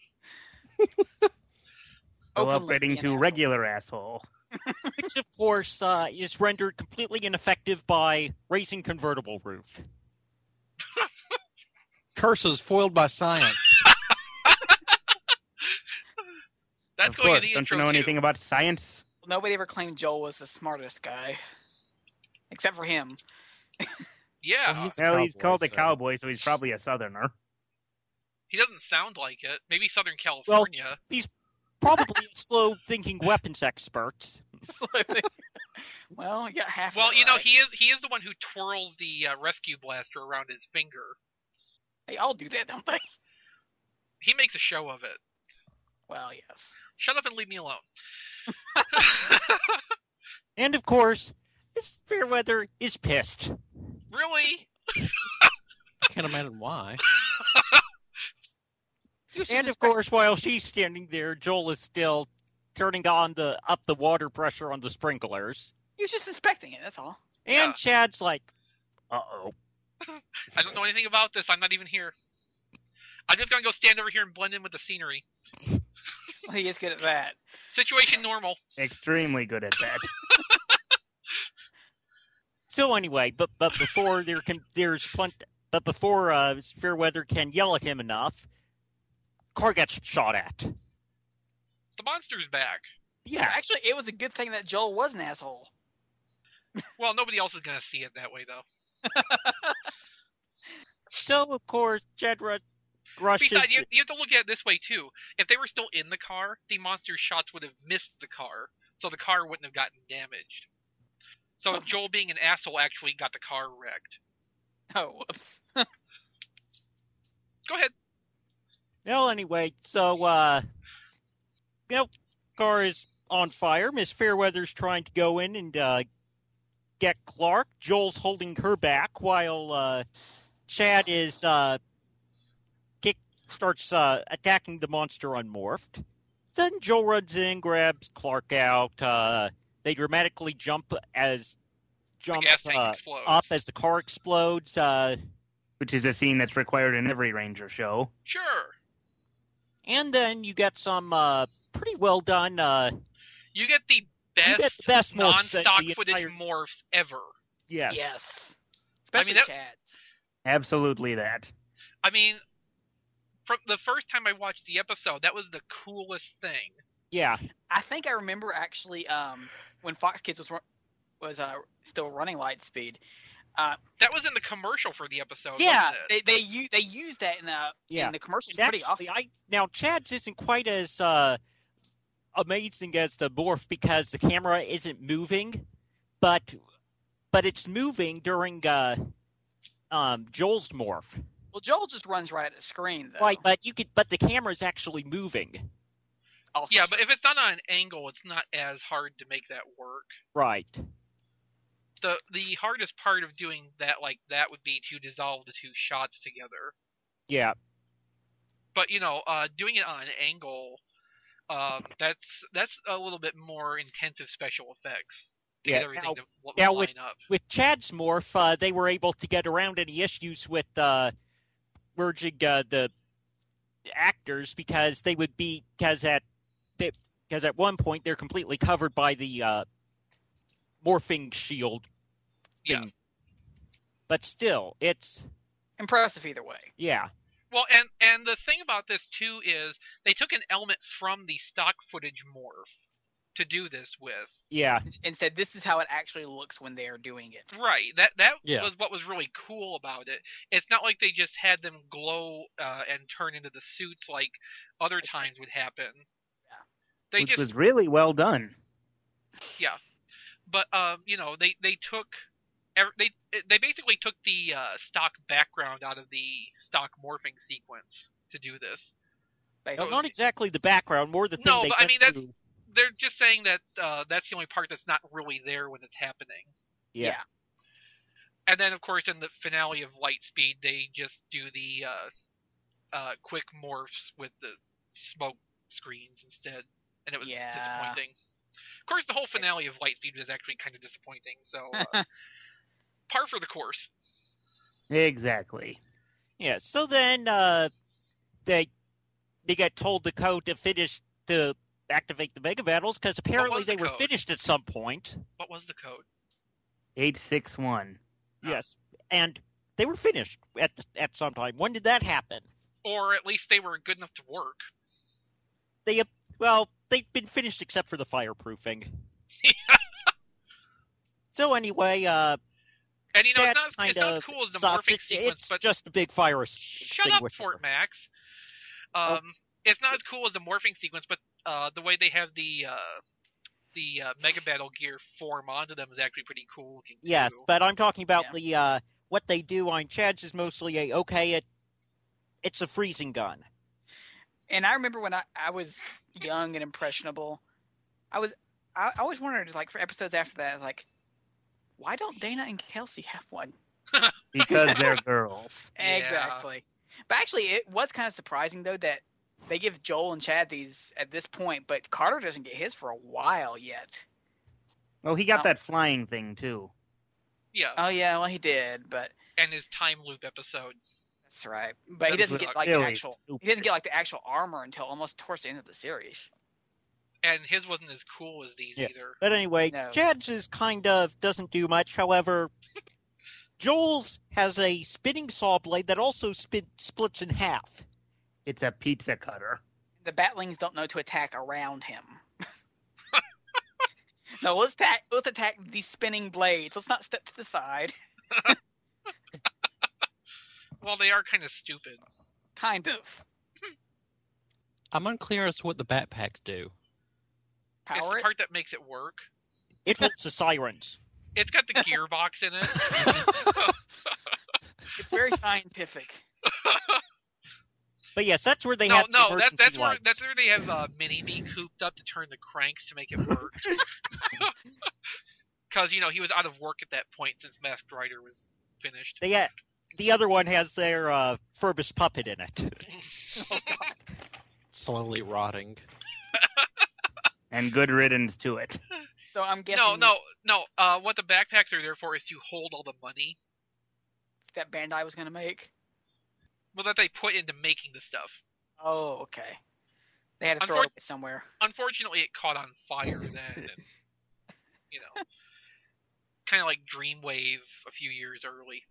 Upgrading to regular asshole. Which, of course, is rendered completely ineffective by raising convertible roof. Curses foiled by science. That's Of going course, in the don't intro you know too. anything about science? Nobody ever claimed Joel was the smartest guy, except for him. Yeah, Well, he's called a cowboy, so he's probably a southerner. he doesn't sound like it. Maybe Southern Well, California. he's probably a slow-thinking weapons expert. Well, you got half. Well, of it you know, right. he is the one who twirls the rescue blaster around his finger. They all do that, don't they? He makes a show of it. Well, yes. Shut up and leave me alone. And, of course, Miss Fairweather is pissed. Really? I can't imagine why. And, of course, while she's standing there, Joel is still turning on up the water pressure on the sprinklers. He was just inspecting it, that's all. And Yeah. Chad's like, uh-oh. I don't know anything about this. I'm not even here. I'm just gonna go stand over here and blend in with the scenery. Well, he is good at that. Situation normal. Extremely good at that. So anyway, but before Fairweather can yell at him enough, car gets shot at. The monster's back. Yeah, Actually, it was a good thing that Joel was an asshole. Well, nobody else is gonna see it that way, though. so of course Chad rushes. Besides, you have to look at it this way too. If they were still in the car, the monster's shots would have missed the car, so the car wouldn't have gotten damaged. So Joel, being an asshole, actually got the car wrecked. Oh, whoops. Go ahead. Well, anyway, so car is on fire. Miss Fairweather's trying to go in and get Clark. Joel's holding her back while Chad is starts attacking the monster unmorphed. Then Joel runs in, grabs Clark out. They dramatically jump as jump gas tank explodes. up as the car explodes. Which is a scene that's required in every Ranger show. Sure. And then you get some pretty well done. You get the best non-stock footage morphs ever. Yes. Yes. Especially Chad's. Absolutely that. I mean, from the first time I watched the episode, that was the coolest thing. Yeah. I think I remember actually when Fox Kids was still running Lightspeed. That was in the commercial for the episode. Yeah, wasn't it? they used that in the commercials pretty often. Now Chad's isn't quite as amazing as the morph because the camera isn't moving, but it's moving during Joel's morph. Well, Joel just runs right at the screen, though. Right, but the camera's actually moving. Also yeah, but if it's not on an angle, it's not as hard to make that work. Right. The hardest part of doing that like that would be to dissolve the two shots together. Yeah. But doing it on an angle, that's a little bit more intensive special effects. To get everything to line up. With Chad's morph, they were able to get around any issues with merging the actors because they would be because at one point they're completely covered by the morphing shield thing. Yeah. But still, it's impressive either way. Yeah. Well, and the thing about this too is they took an element from the stock footage morph to do this with. Yeah. And said this is how it actually looks when they are doing it. Right. That was what was really cool about it. It's not like they just had them glow and turn into the suits like other times would happen. Yeah. Which was really well done. Yeah. But they took they basically took the stock background out of the stock morphing sequence to do this. Well, not exactly the background, more the thing no, they but I mean through. They're just saying that that's the only part that's not really there when it's happening. Yeah. And then, of course, in the finale of Lightspeed, they just do the quick morphs with the smoke screens instead, and it was disappointing. Of course, the whole finale of Lightspeed was actually kind of disappointing, so par for the course. Exactly. Yeah, so then they get told the code to finish to activate the Mega Battles because apparently they were finished at some point. What was the code? 861. Yes, and they were finished at some time. When did that happen? Or at least they were good enough to work. They've been finished except for the fireproofing. So anyway, and it's not as cool as the morphing sequence, it's but just a big fire shut up, Fort Max. It's not as cool as the morphing sequence, but the way they have the Mega Battle gear form onto them is actually pretty cool looking. Yes, too. but I'm talking about the what they do on Chad's is mostly it's a freezing gun. And I remember when I was young and impressionable, I always wondered, like, for episodes after that, like, why don't Dana and Kelsey have one? Because they're girls. Exactly. Yeah. But actually, it was kind of surprising, though, that they give Joel and Chad these at this point, but Carter doesn't get his for a while yet. Well, he got that flying thing, too. Yeah. Oh, yeah, well, he did, but... And his time loop episode. That's right. But he doesn't get, like, the actual armor until almost towards the end of the series. And his wasn't as cool as these either. But anyway, Chad's is kind of doesn't do much. However, Joel's has a spinning saw blade that also splits in half. It's a pizza cutter. The Batlings don't know to attack around him. No, let's attack these spinning blades. Let's not step to the side. Well, they are kind of stupid. Kind of. I'm unclear as to what the backpacks do. It's the part that makes it work. It holds the sirens. It's got the gearbox in it. It's very scientific. But yes, that's where they have the emergency lights. That's where they have Mini-Me cooped up to turn the cranks to make it work. Because, he was out of work at that point since Masked Rider was finished. The other one has their Furbus puppet in it. Oh, God. Slowly rotting. And good riddance to it. So I'm guessing... No, No, what the backpacks are there for is to hold all the money. That Bandai was going to make? Well, that they put into making the stuff. Oh, okay. They had to throw it away somewhere. Unfortunately, it caught on fire then. And, kind of like Dreamwave a few years early.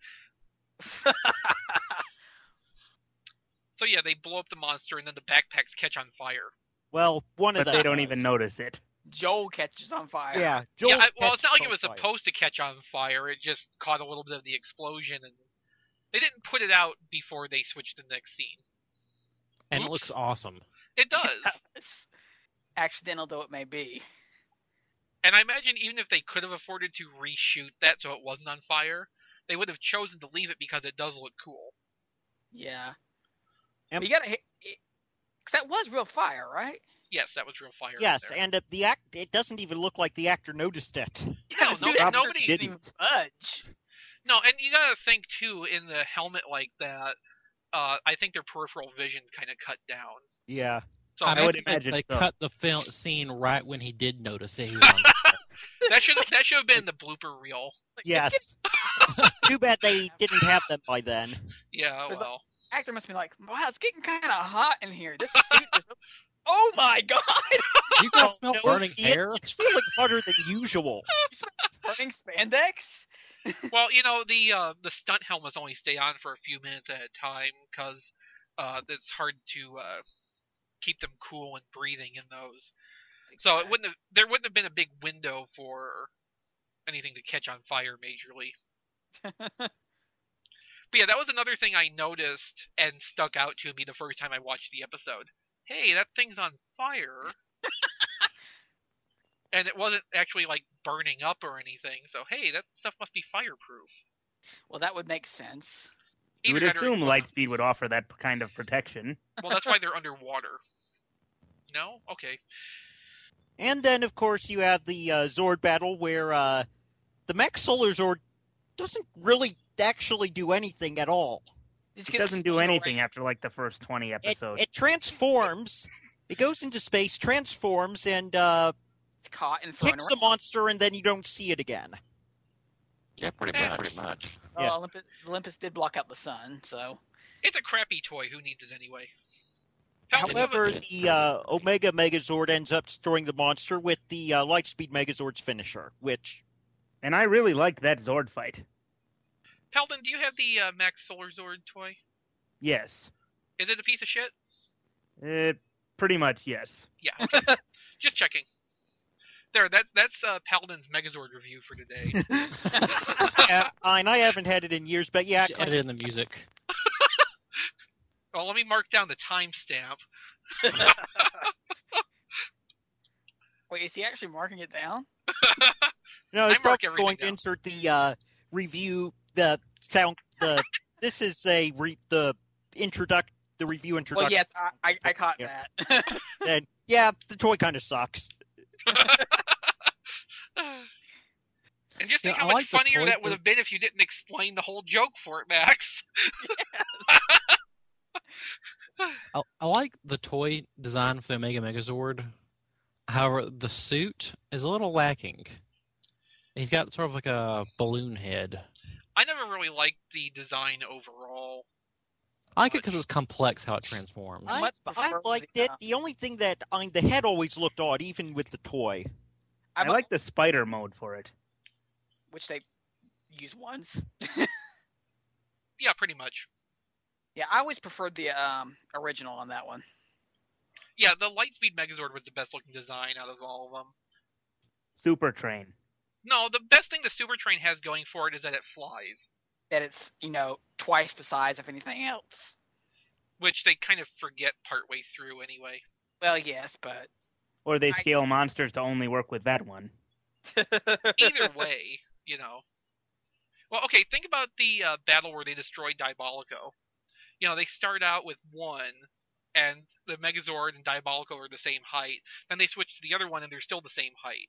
So yeah, they blow up the monster, and then the backpacks catch on fire. Well, but they don't even notice it. Joel catches on fire. Yeah, well, it's not like it was supposed to catch on fire. It just caught a little bit of the explosion, and they didn't put it out before they switched to the next scene. And It looks awesome. It does. Accidental though it may be. And I imagine even if they could have afforded to reshoot that so it wasn't on fire, they would have chosen to leave it because it does look cool. Yeah. But you gotta hit. Cause that was real fire, right? Yes, that was real fire. Yes, and it doesn't even look like the actor noticed it. No, nobody didn't even budge. No, and you gotta think too, in the helmet like that, I think their peripheral vision's kind of cut down. Yeah. So I would imagine they cut the scene right when he did notice that he was on fire. That should have been the blooper reel. Yes. Too bad they didn't have them by then. Yeah, well. The actor must be like, wow, it's getting kind of hot in here. This suit is... Oh my god! You guys smell burning air? It's feeling hotter than usual. Burning spandex? Well, the stunt helmets only stay on for a few minutes at a time because it's hard to keep them cool and breathing in those. So there wouldn't have been a big window for anything to catch on fire majorly. But yeah, that was another thing I noticed and stuck out to me the first time I watched the episode. Hey, that thing's on fire. And it wasn't actually like burning up or anything. So hey, that stuff must be fireproof. Well, that would make sense. You would assume Lightspeed would offer that kind of protection. Well, that's why they're underwater. No? Okay. And then, of course, you have the Zord battle where the Mech Solar Zord doesn't really actually do anything at all. It doesn't do anything after like the first 20 episodes. It transforms. It goes into space, transforms, and caught and thrown kicks the monster, and then you don't see it again. Yeah, pretty much. Well, Olympus did block out the sun, so... It's a crappy toy. Who needs it anyway? However, the Omega Megazord ends up destroying the monster with the Lightspeed Megazord's finisher, which... And I really liked that Zord fight. Paladin, do you have the Max Solar Zord toy? Yes. Is it a piece of shit? Pretty much, yes. Yeah, okay. Just checking. There, that's Paladin's Megazord review for today. Yeah, fine. I haven't had it in years, but yeah. Edit in the music. Well, let me mark down the timestamp. Wait, is he actually marking it down? No, he's probably going to insert the review, the sound. This is the review introduction. Well, yes, I caught that. And yeah, the toy kind of sucks. And just think how much funnier that would have been if you didn't explain the whole joke for it, Max. I like the toy design for the Omega Megazord. However, the suit is a little lacking. He's got sort of like a balloon head. I never really liked the design overall. I like it because it's complex how it transforms. I liked it. The only thing that the head always looked odd, even with the toy. I like the spider mode for it. Which they used once. Yeah, pretty much. Yeah, I always preferred the original on that one. Yeah, the Lightspeed Megazord was the best looking design out of all of them. Super Train. No, the best thing the Super Train has going for it is that it flies. That it's, twice the size of anything else. Which they kind of forget partway through anyway. Well, yes, but... Or they scale monsters to only work with that one. Either way, Well, okay, think about the battle where they destroyed Diabolico. They start out with one, and the Megazord and Diabolico are the same height. Then they switch to the other one, and they're still the same height.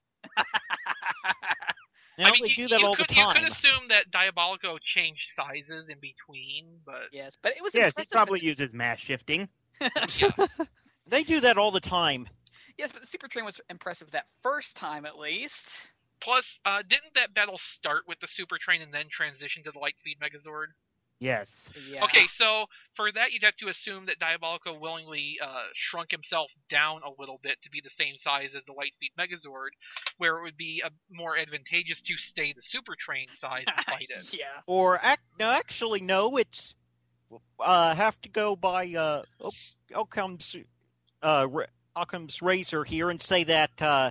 They do that all the time. You could assume that Diabolico changed sizes in between, but... Yes, but it was Yes, it probably uses mass shifting. Yeah. They do that all the time. Yes, but the Super Train was impressive that first time, at least. Plus, didn't that battle start with the Super Train and then transition to the Lightspeed Megazord? Yes. Yeah. Okay, so for that you'd have to assume that Diabolico willingly shrunk himself down a little bit to be the same size as the Lightspeed Megazord, where it would be more advantageous to stay the Super Train size and fight it. Yeah. Or no, it's have to go by Occam's razor here and say that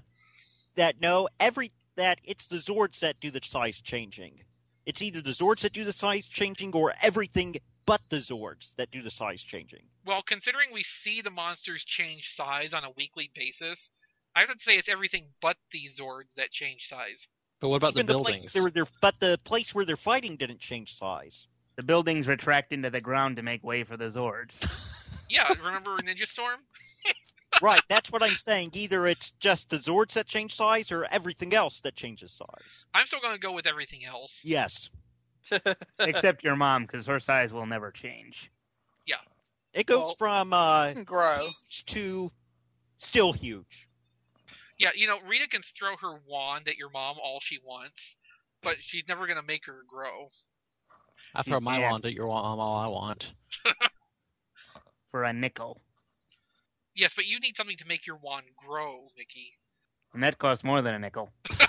it's the Zords that do the size changing. It's either the Zords that do the size changing or everything but the Zords that do the size changing. Well, considering we see the monsters change size on a weekly basis, I would say it's everything but the Zords that change size. But what about Even the buildings? But the place where they're fighting didn't change size. The buildings retract into the ground to make way for the Zords. Yeah, remember Ninja Storm? Right, that's what I'm saying. Either it's just the Zords that change size or everything else that changes size. I'm still going to go with everything else. Yes. Except your mom, because her size will never change. Yeah. It goes from grow huge to still huge. Yeah, you know, Rita can throw her wand at your mom all she wants, but she's never going to make her grow. I throw my wand at your mom all I want. For a nickel. Yes, but you need something to make your wand grow, Mickey. And that costs more than a nickel.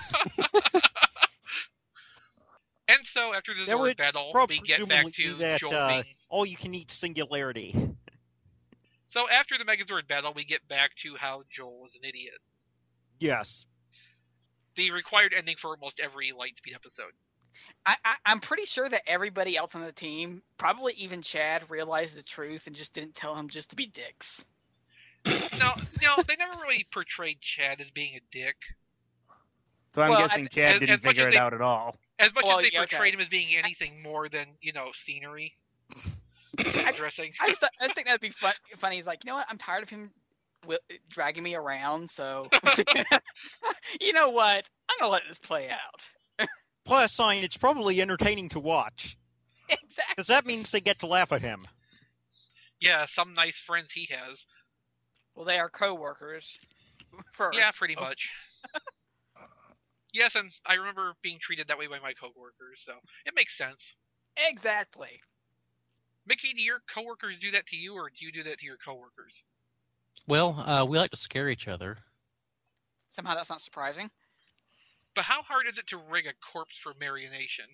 And so, after the Zord battle, we get back to Joel being... all-you-can-eat singularity. So, after the Megazord battle, we get back to how Joel was an idiot. Yes. The required ending for almost every Lightspeed episode. I'm pretty sure that everybody else on the team, probably even Chad, realized the truth and just didn't tell him just to be dicks. No, they never really portrayed Chad as being a dick. So I'm guessing Chad didn't figure it out at all. As much as they portrayed him as being anything more than, scenery. Dressing. I just think that'd be funny. He's like, you know what? I'm tired of him dragging me around, so... you know what? I'm going to let this play out. Plus, it's probably entertaining to watch. Exactly. Because that means they get to laugh at him. Yeah, some nice friends he has. Well, they are co-workers. First. Yeah, pretty much. Yes, and I remember being treated that way by my co-workers, so it makes sense. Exactly. Mickey, do your co-workers do that to you, or do you do that to your co-workers? Well, we like to scare each other. Somehow that's not surprising. But how hard is it to rig a corpse for marionation?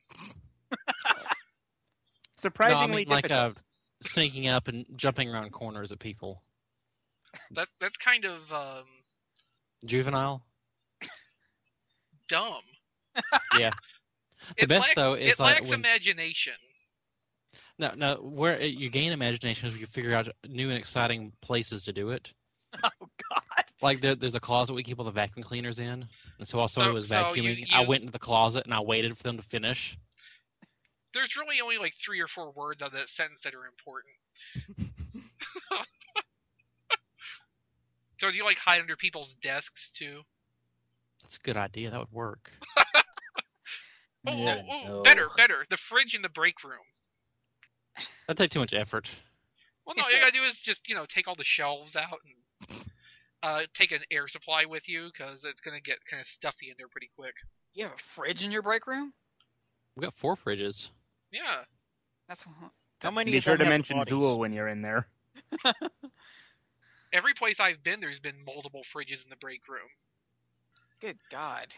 Surprisingly difficult. Like sneaking up and jumping around corners at people. That's kind of juvenile. Dumb. Yeah. The best though is it lacks imagination. No. Where you gain imagination is when you figure out new and exciting places to do it. Oh God! Like there's a closet we keep all the vacuum cleaners in, and so while somebody was vacuuming, I went into the closet and I waited for them to finish. There's really only like 3 or 4 words of that sentence that are important. So do you like hide under people's desks too? That's a good idea. That would work. Better. The fridge in the break room. That'd take too much effort. Well, no, all you gotta do is just, take all the shelves out and take an air supply with you, because it's gonna get kind of stuffy in there pretty quick. You have a fridge in your break room? We got 4 fridges. Yeah. That's how many? Be sure to mention Zool when you're in there. Every place I've been, there's been multiple fridges in the break room. Good God.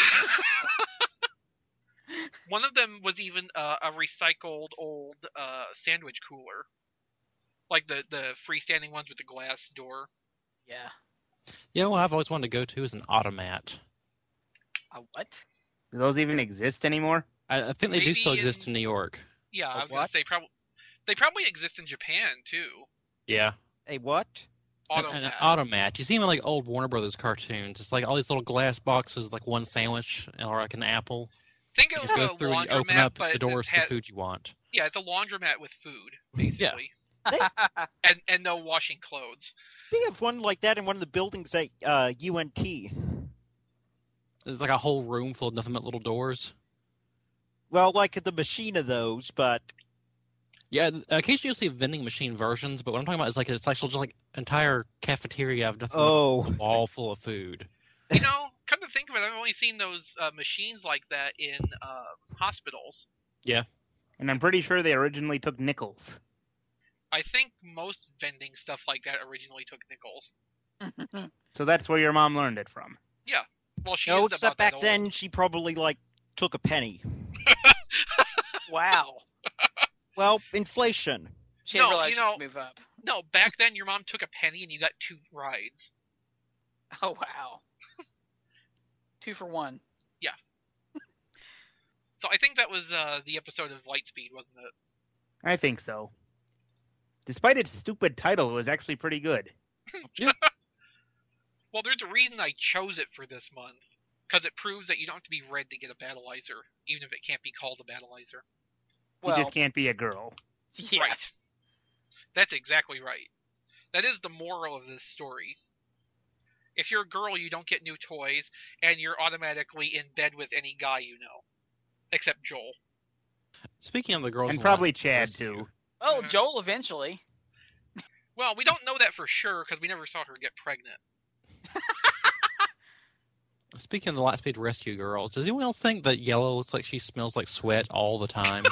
One of them was even a recycled old sandwich cooler. Like the freestanding ones with the glass door. Yeah. You know what I've always wanted to go to is an automat. A what? Do those even exist anymore? I think they do still exist in New York. Yeah, I was going to say they probably exist in Japan, too. Yeah. A what? An automat. You see them in like old Warner Brothers cartoons. It's like all these little glass boxes, like one sandwich or like an apple. Think of you go a through laundromat, and you open up but the doors for the food you want. Yeah, it's a laundromat with food, basically. Yeah. and no washing clothes. They have one like that in one of the buildings at UNT. There's like a whole room full of nothing but little doors. Well, like the machine of those, but... Yeah, occasionally you'll see vending machine versions, but what I'm talking about is like it's actually just like entire cafeteria of nothing but a wall full of food. Come to think of it, I've only seen those machines like that in hospitals. Yeah. And I'm pretty sure they originally took nickels. I think most vending stuff like that originally took nickels. So that's where your mom learned it from. Yeah. Well, she No, is except about that back then old. she probably took a penny. Wow. Well, inflation. She didn't No, realize you she know- could move up. No, back then your mom took a penny and you got 2 rides. Oh, wow. 2 for 1. So I think that was the episode of Lightspeed, wasn't it? I think so. Despite its stupid title, it was actually pretty good. Well, there's a reason I chose it for this month. Because it proves that you don't have to be red to get a Battleizer, even if it can't be called a Battleizer. Well, You just can't be a girl. yes. Right. That's exactly right. That is the moral of this story. If you're a girl, you don't get new toys, and you're automatically in bed with any guy you know. Except Joel. Speaking of the girls, And in probably Lightspeed Chad, Rescue, too. Oh, Mhm. Joel eventually. Well, we don't know that for sure, because we never saw her get pregnant. Speaking of the Lightspeed Rescue girls, does anyone else think that Yellow looks like she smells like sweat all the time?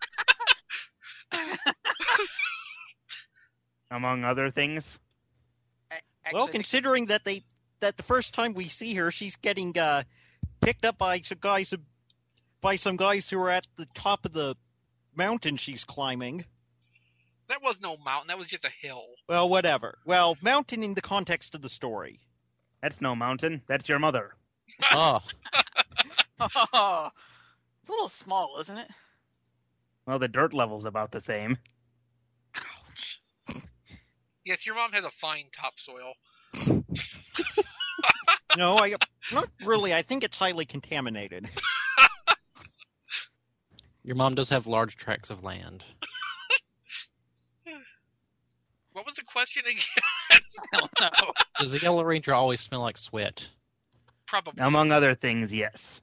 Among other things. Actually, Well, considering that the first time we see her, she's getting picked up by some guys who are at the top of the mountain she's climbing. That was no mountain, that was just a hill. Well, whatever. Well, mountain in the context of the story. That's no mountain. That's your mother. Oh, Oh, it's a little small, isn't it? Well, the dirt level's about the same. Yes, your mom has a fine topsoil. No, not really. I think it's highly contaminated. your mom does have large tracts of land. What was the question again? I don't know. Does the Yellow Ranger always smell like sweat? Probably. Among other things, yes.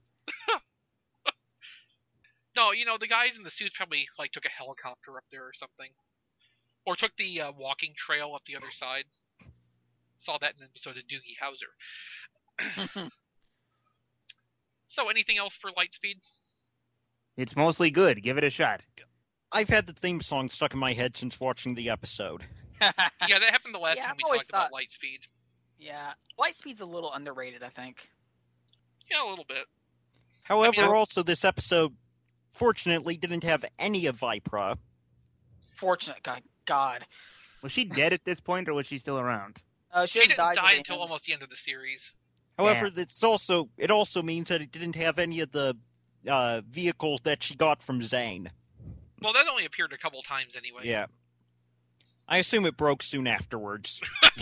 No, the guys in the suits probably took a helicopter up there or something, or took the walking trail up the other side. Saw that in an episode of Doogie Howser. So, anything else for Lightspeed? It's mostly good. Give it a shot. I've had the theme song stuck in my head since watching the episode. Yeah, that happened the last Yeah, time I've we always talked about thought- Lightspeed. Yeah, Lightspeed's a little underrated, I think. Yeah, a little bit. However, I mean, also this episode, fortunately, didn't have any of Vipra. Fortunate, God. Was she dead at this point, or was she still around? She She didn't didn't die die till until the end. almost the end of the series. However, it also means that it didn't have any of the vehicles that she got from Zane. Well, that only appeared a couple times anyway. Yeah. I assume it broke soon afterwards.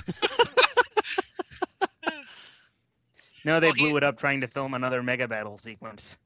No, they Well, blew it up trying to film another mega battle sequence.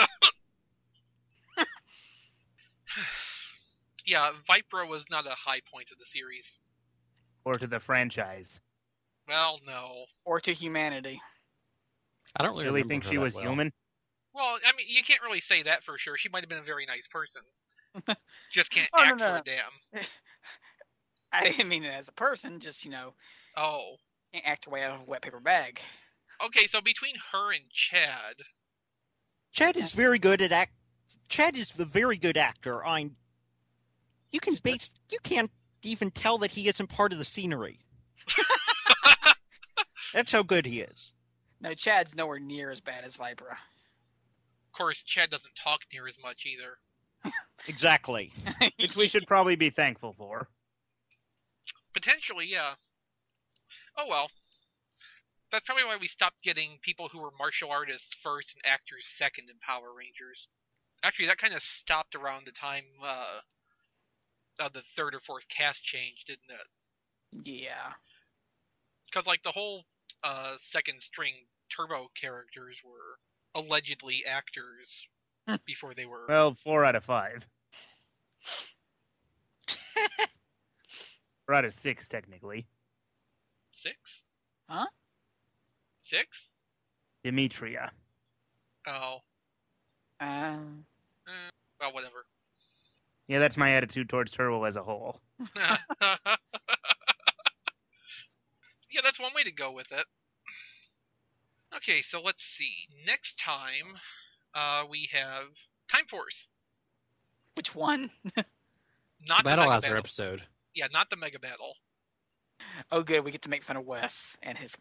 Yeah, Vipra was not a high point of the series. Or to the franchise. Well, no. Or to humanity. I don't really, Really remember think her she that was well. human? Well, I mean, you can't really say that for sure. She might have been a very nice person. Just can't Oh, no, act no, for no. a damn. I didn't mean it as a person, just, Oh. can't act her way out of a wet paper bag. Okay, so between her and Chad, Chad is very good at Chad is a very good actor. You can't even tell that he isn't part of the scenery. That's how good he is. No, Chad's nowhere near as bad as Vipra. of course, Chad doesn't talk near as much either. Exactly. Which we should probably be thankful for. Potentially, yeah. Oh well. That's probably why we stopped getting people who were martial artists first and actors second in Power Rangers. Actually, that kind of stopped around the time the third or fourth cast change, didn't it? Yeah. Because the whole second string Turbo characters were allegedly actors before they were. Well, 4 out of 5. 4 out of 6, technically. 6? Huh? 6? Demetria. Oh. Well, whatever. Yeah, that's my attitude towards Turbo as a whole. Yeah, that's one way to go with it. Okay, so let's see. Next time, we have Time Force. Which one? Not the Battle Mega Hazard Battle. episode. Yeah, not the Mega Battle. Oh, good. We get to make fun of Wes and his.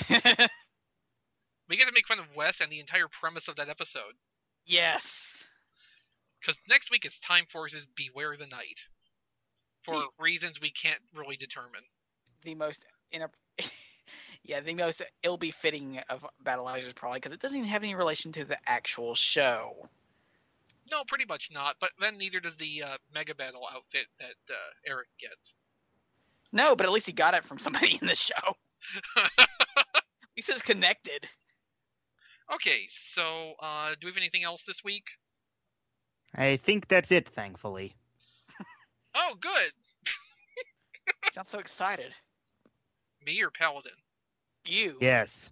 We get to make fun of Wes and the entire premise of that episode. Yes. Because next week it's Time Force's Beware the Night. For reasons we can't really determine. The most the most ill-befitting of Battle Hazards probably because it doesn't even have any relation to the actual show. No, pretty much not. But then neither does the Mega Battle outfit that Eric gets. No, but at least he got it from somebody in the show. At least it's connected. Okay, so do we have anything else this week? I think that's it, thankfully. Oh, good. You sound so excited. Me or Paladin? You. Yes.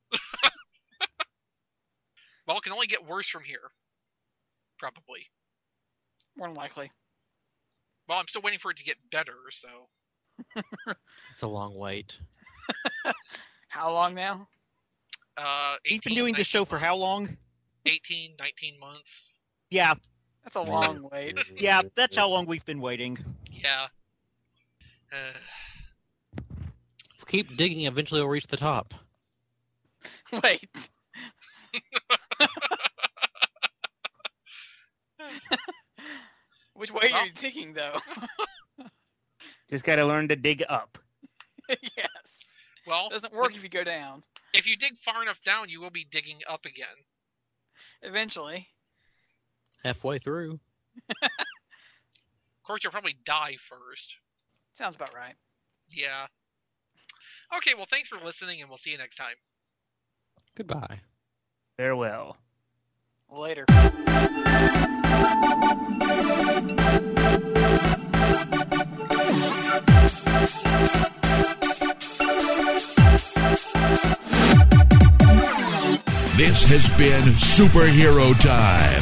Well, it can only get worse from here. Probably. More than likely. Well, I'm still waiting for it to get better, so... It's a long wait. How long now? 18, He's been doing the show for how long? 18, 19 months. Yeah. That's a long wait. Yeah, that's how long we've been waiting. Yeah. If we keep digging, eventually we'll reach the top. Wait. Which way are you digging, though? Just gotta learn to dig up. Yes. Well, doesn't work if you go down. If you dig far enough down, you will be digging up again. Eventually. Halfway through. Of course, you'll probably die first. Sounds about right. Yeah. Okay, well, thanks for listening, and we'll see you next time. Goodbye. Farewell. Later. This has been Superhero Time.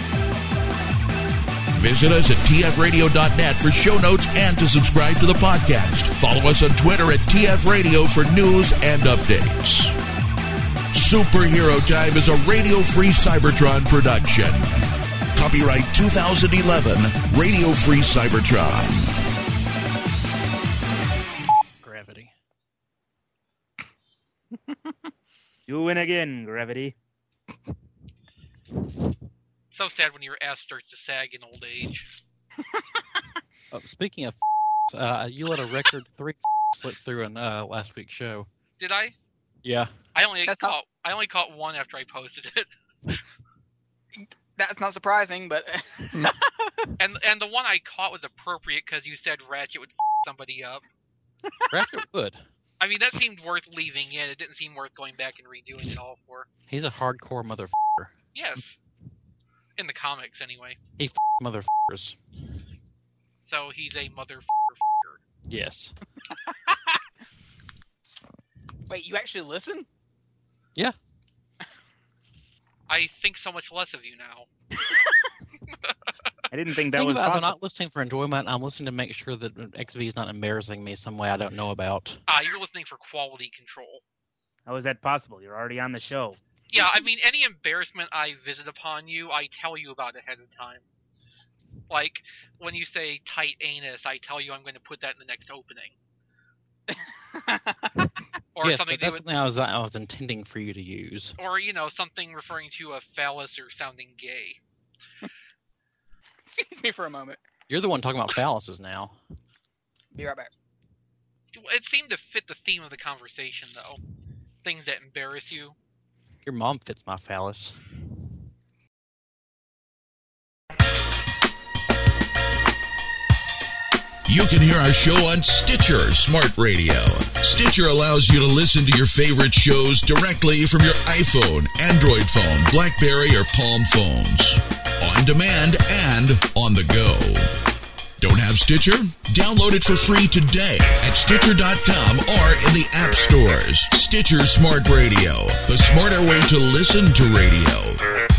Visit us at tfradio.net for show notes and to subscribe to the podcast. Follow us on Twitter at tfradio for news and updates. Superhero Time is a Radio Free Cybertron production. Copyright 2011, Radio Free Cybertron. Gravity. You win again, Gravity. So sad when your ass starts to sag in old age. Speaking of you let a record 3 slip through in last week's show. Did I? Yeah. I only caught one after I posted it. That's not surprising, but... and the one I caught was appropriate because you said Ratchet would somebody up. Ratchet would. I mean, that seemed worth leaving in. It didn't seem worth going back and redoing it all for. He's a hardcore motherfucker. Yes. In the comics, anyway. He motherfuckers. So he's a motherfucker. Yes. Wait, you actually listen? Yeah. I think so much less of you now. I didn't think that was possible. possible. I'm not listening for enjoyment. I'm listening to make sure that XV is not embarrassing me some way I don't know about. You're listening for quality control. How is that possible? You're already on the show. Yeah, I mean, any embarrassment I visit upon you, I tell you about ahead of time. Like, when you say tight anus, I tell you I'm going to put that in the next opening. Or yes, something but that's something I was intending for you to use. Or, something referring to a phallus or sounding gay. Excuse me for a moment. You're the one talking about phalluses now. Be right back. It seemed to fit the theme of the conversation, though. Things that embarrass you. Your mom fits my phallus. You can hear our show on Stitcher Smart Radio. Stitcher allows you to listen to your favorite shows directly from your iPhone, Android phone, BlackBerry, or Palm phones. On demand and on the go. Don't have Stitcher? Download it for free today at Stitcher.com or in the app stores. Stitcher Smart Radio, the smarter way to listen to radio.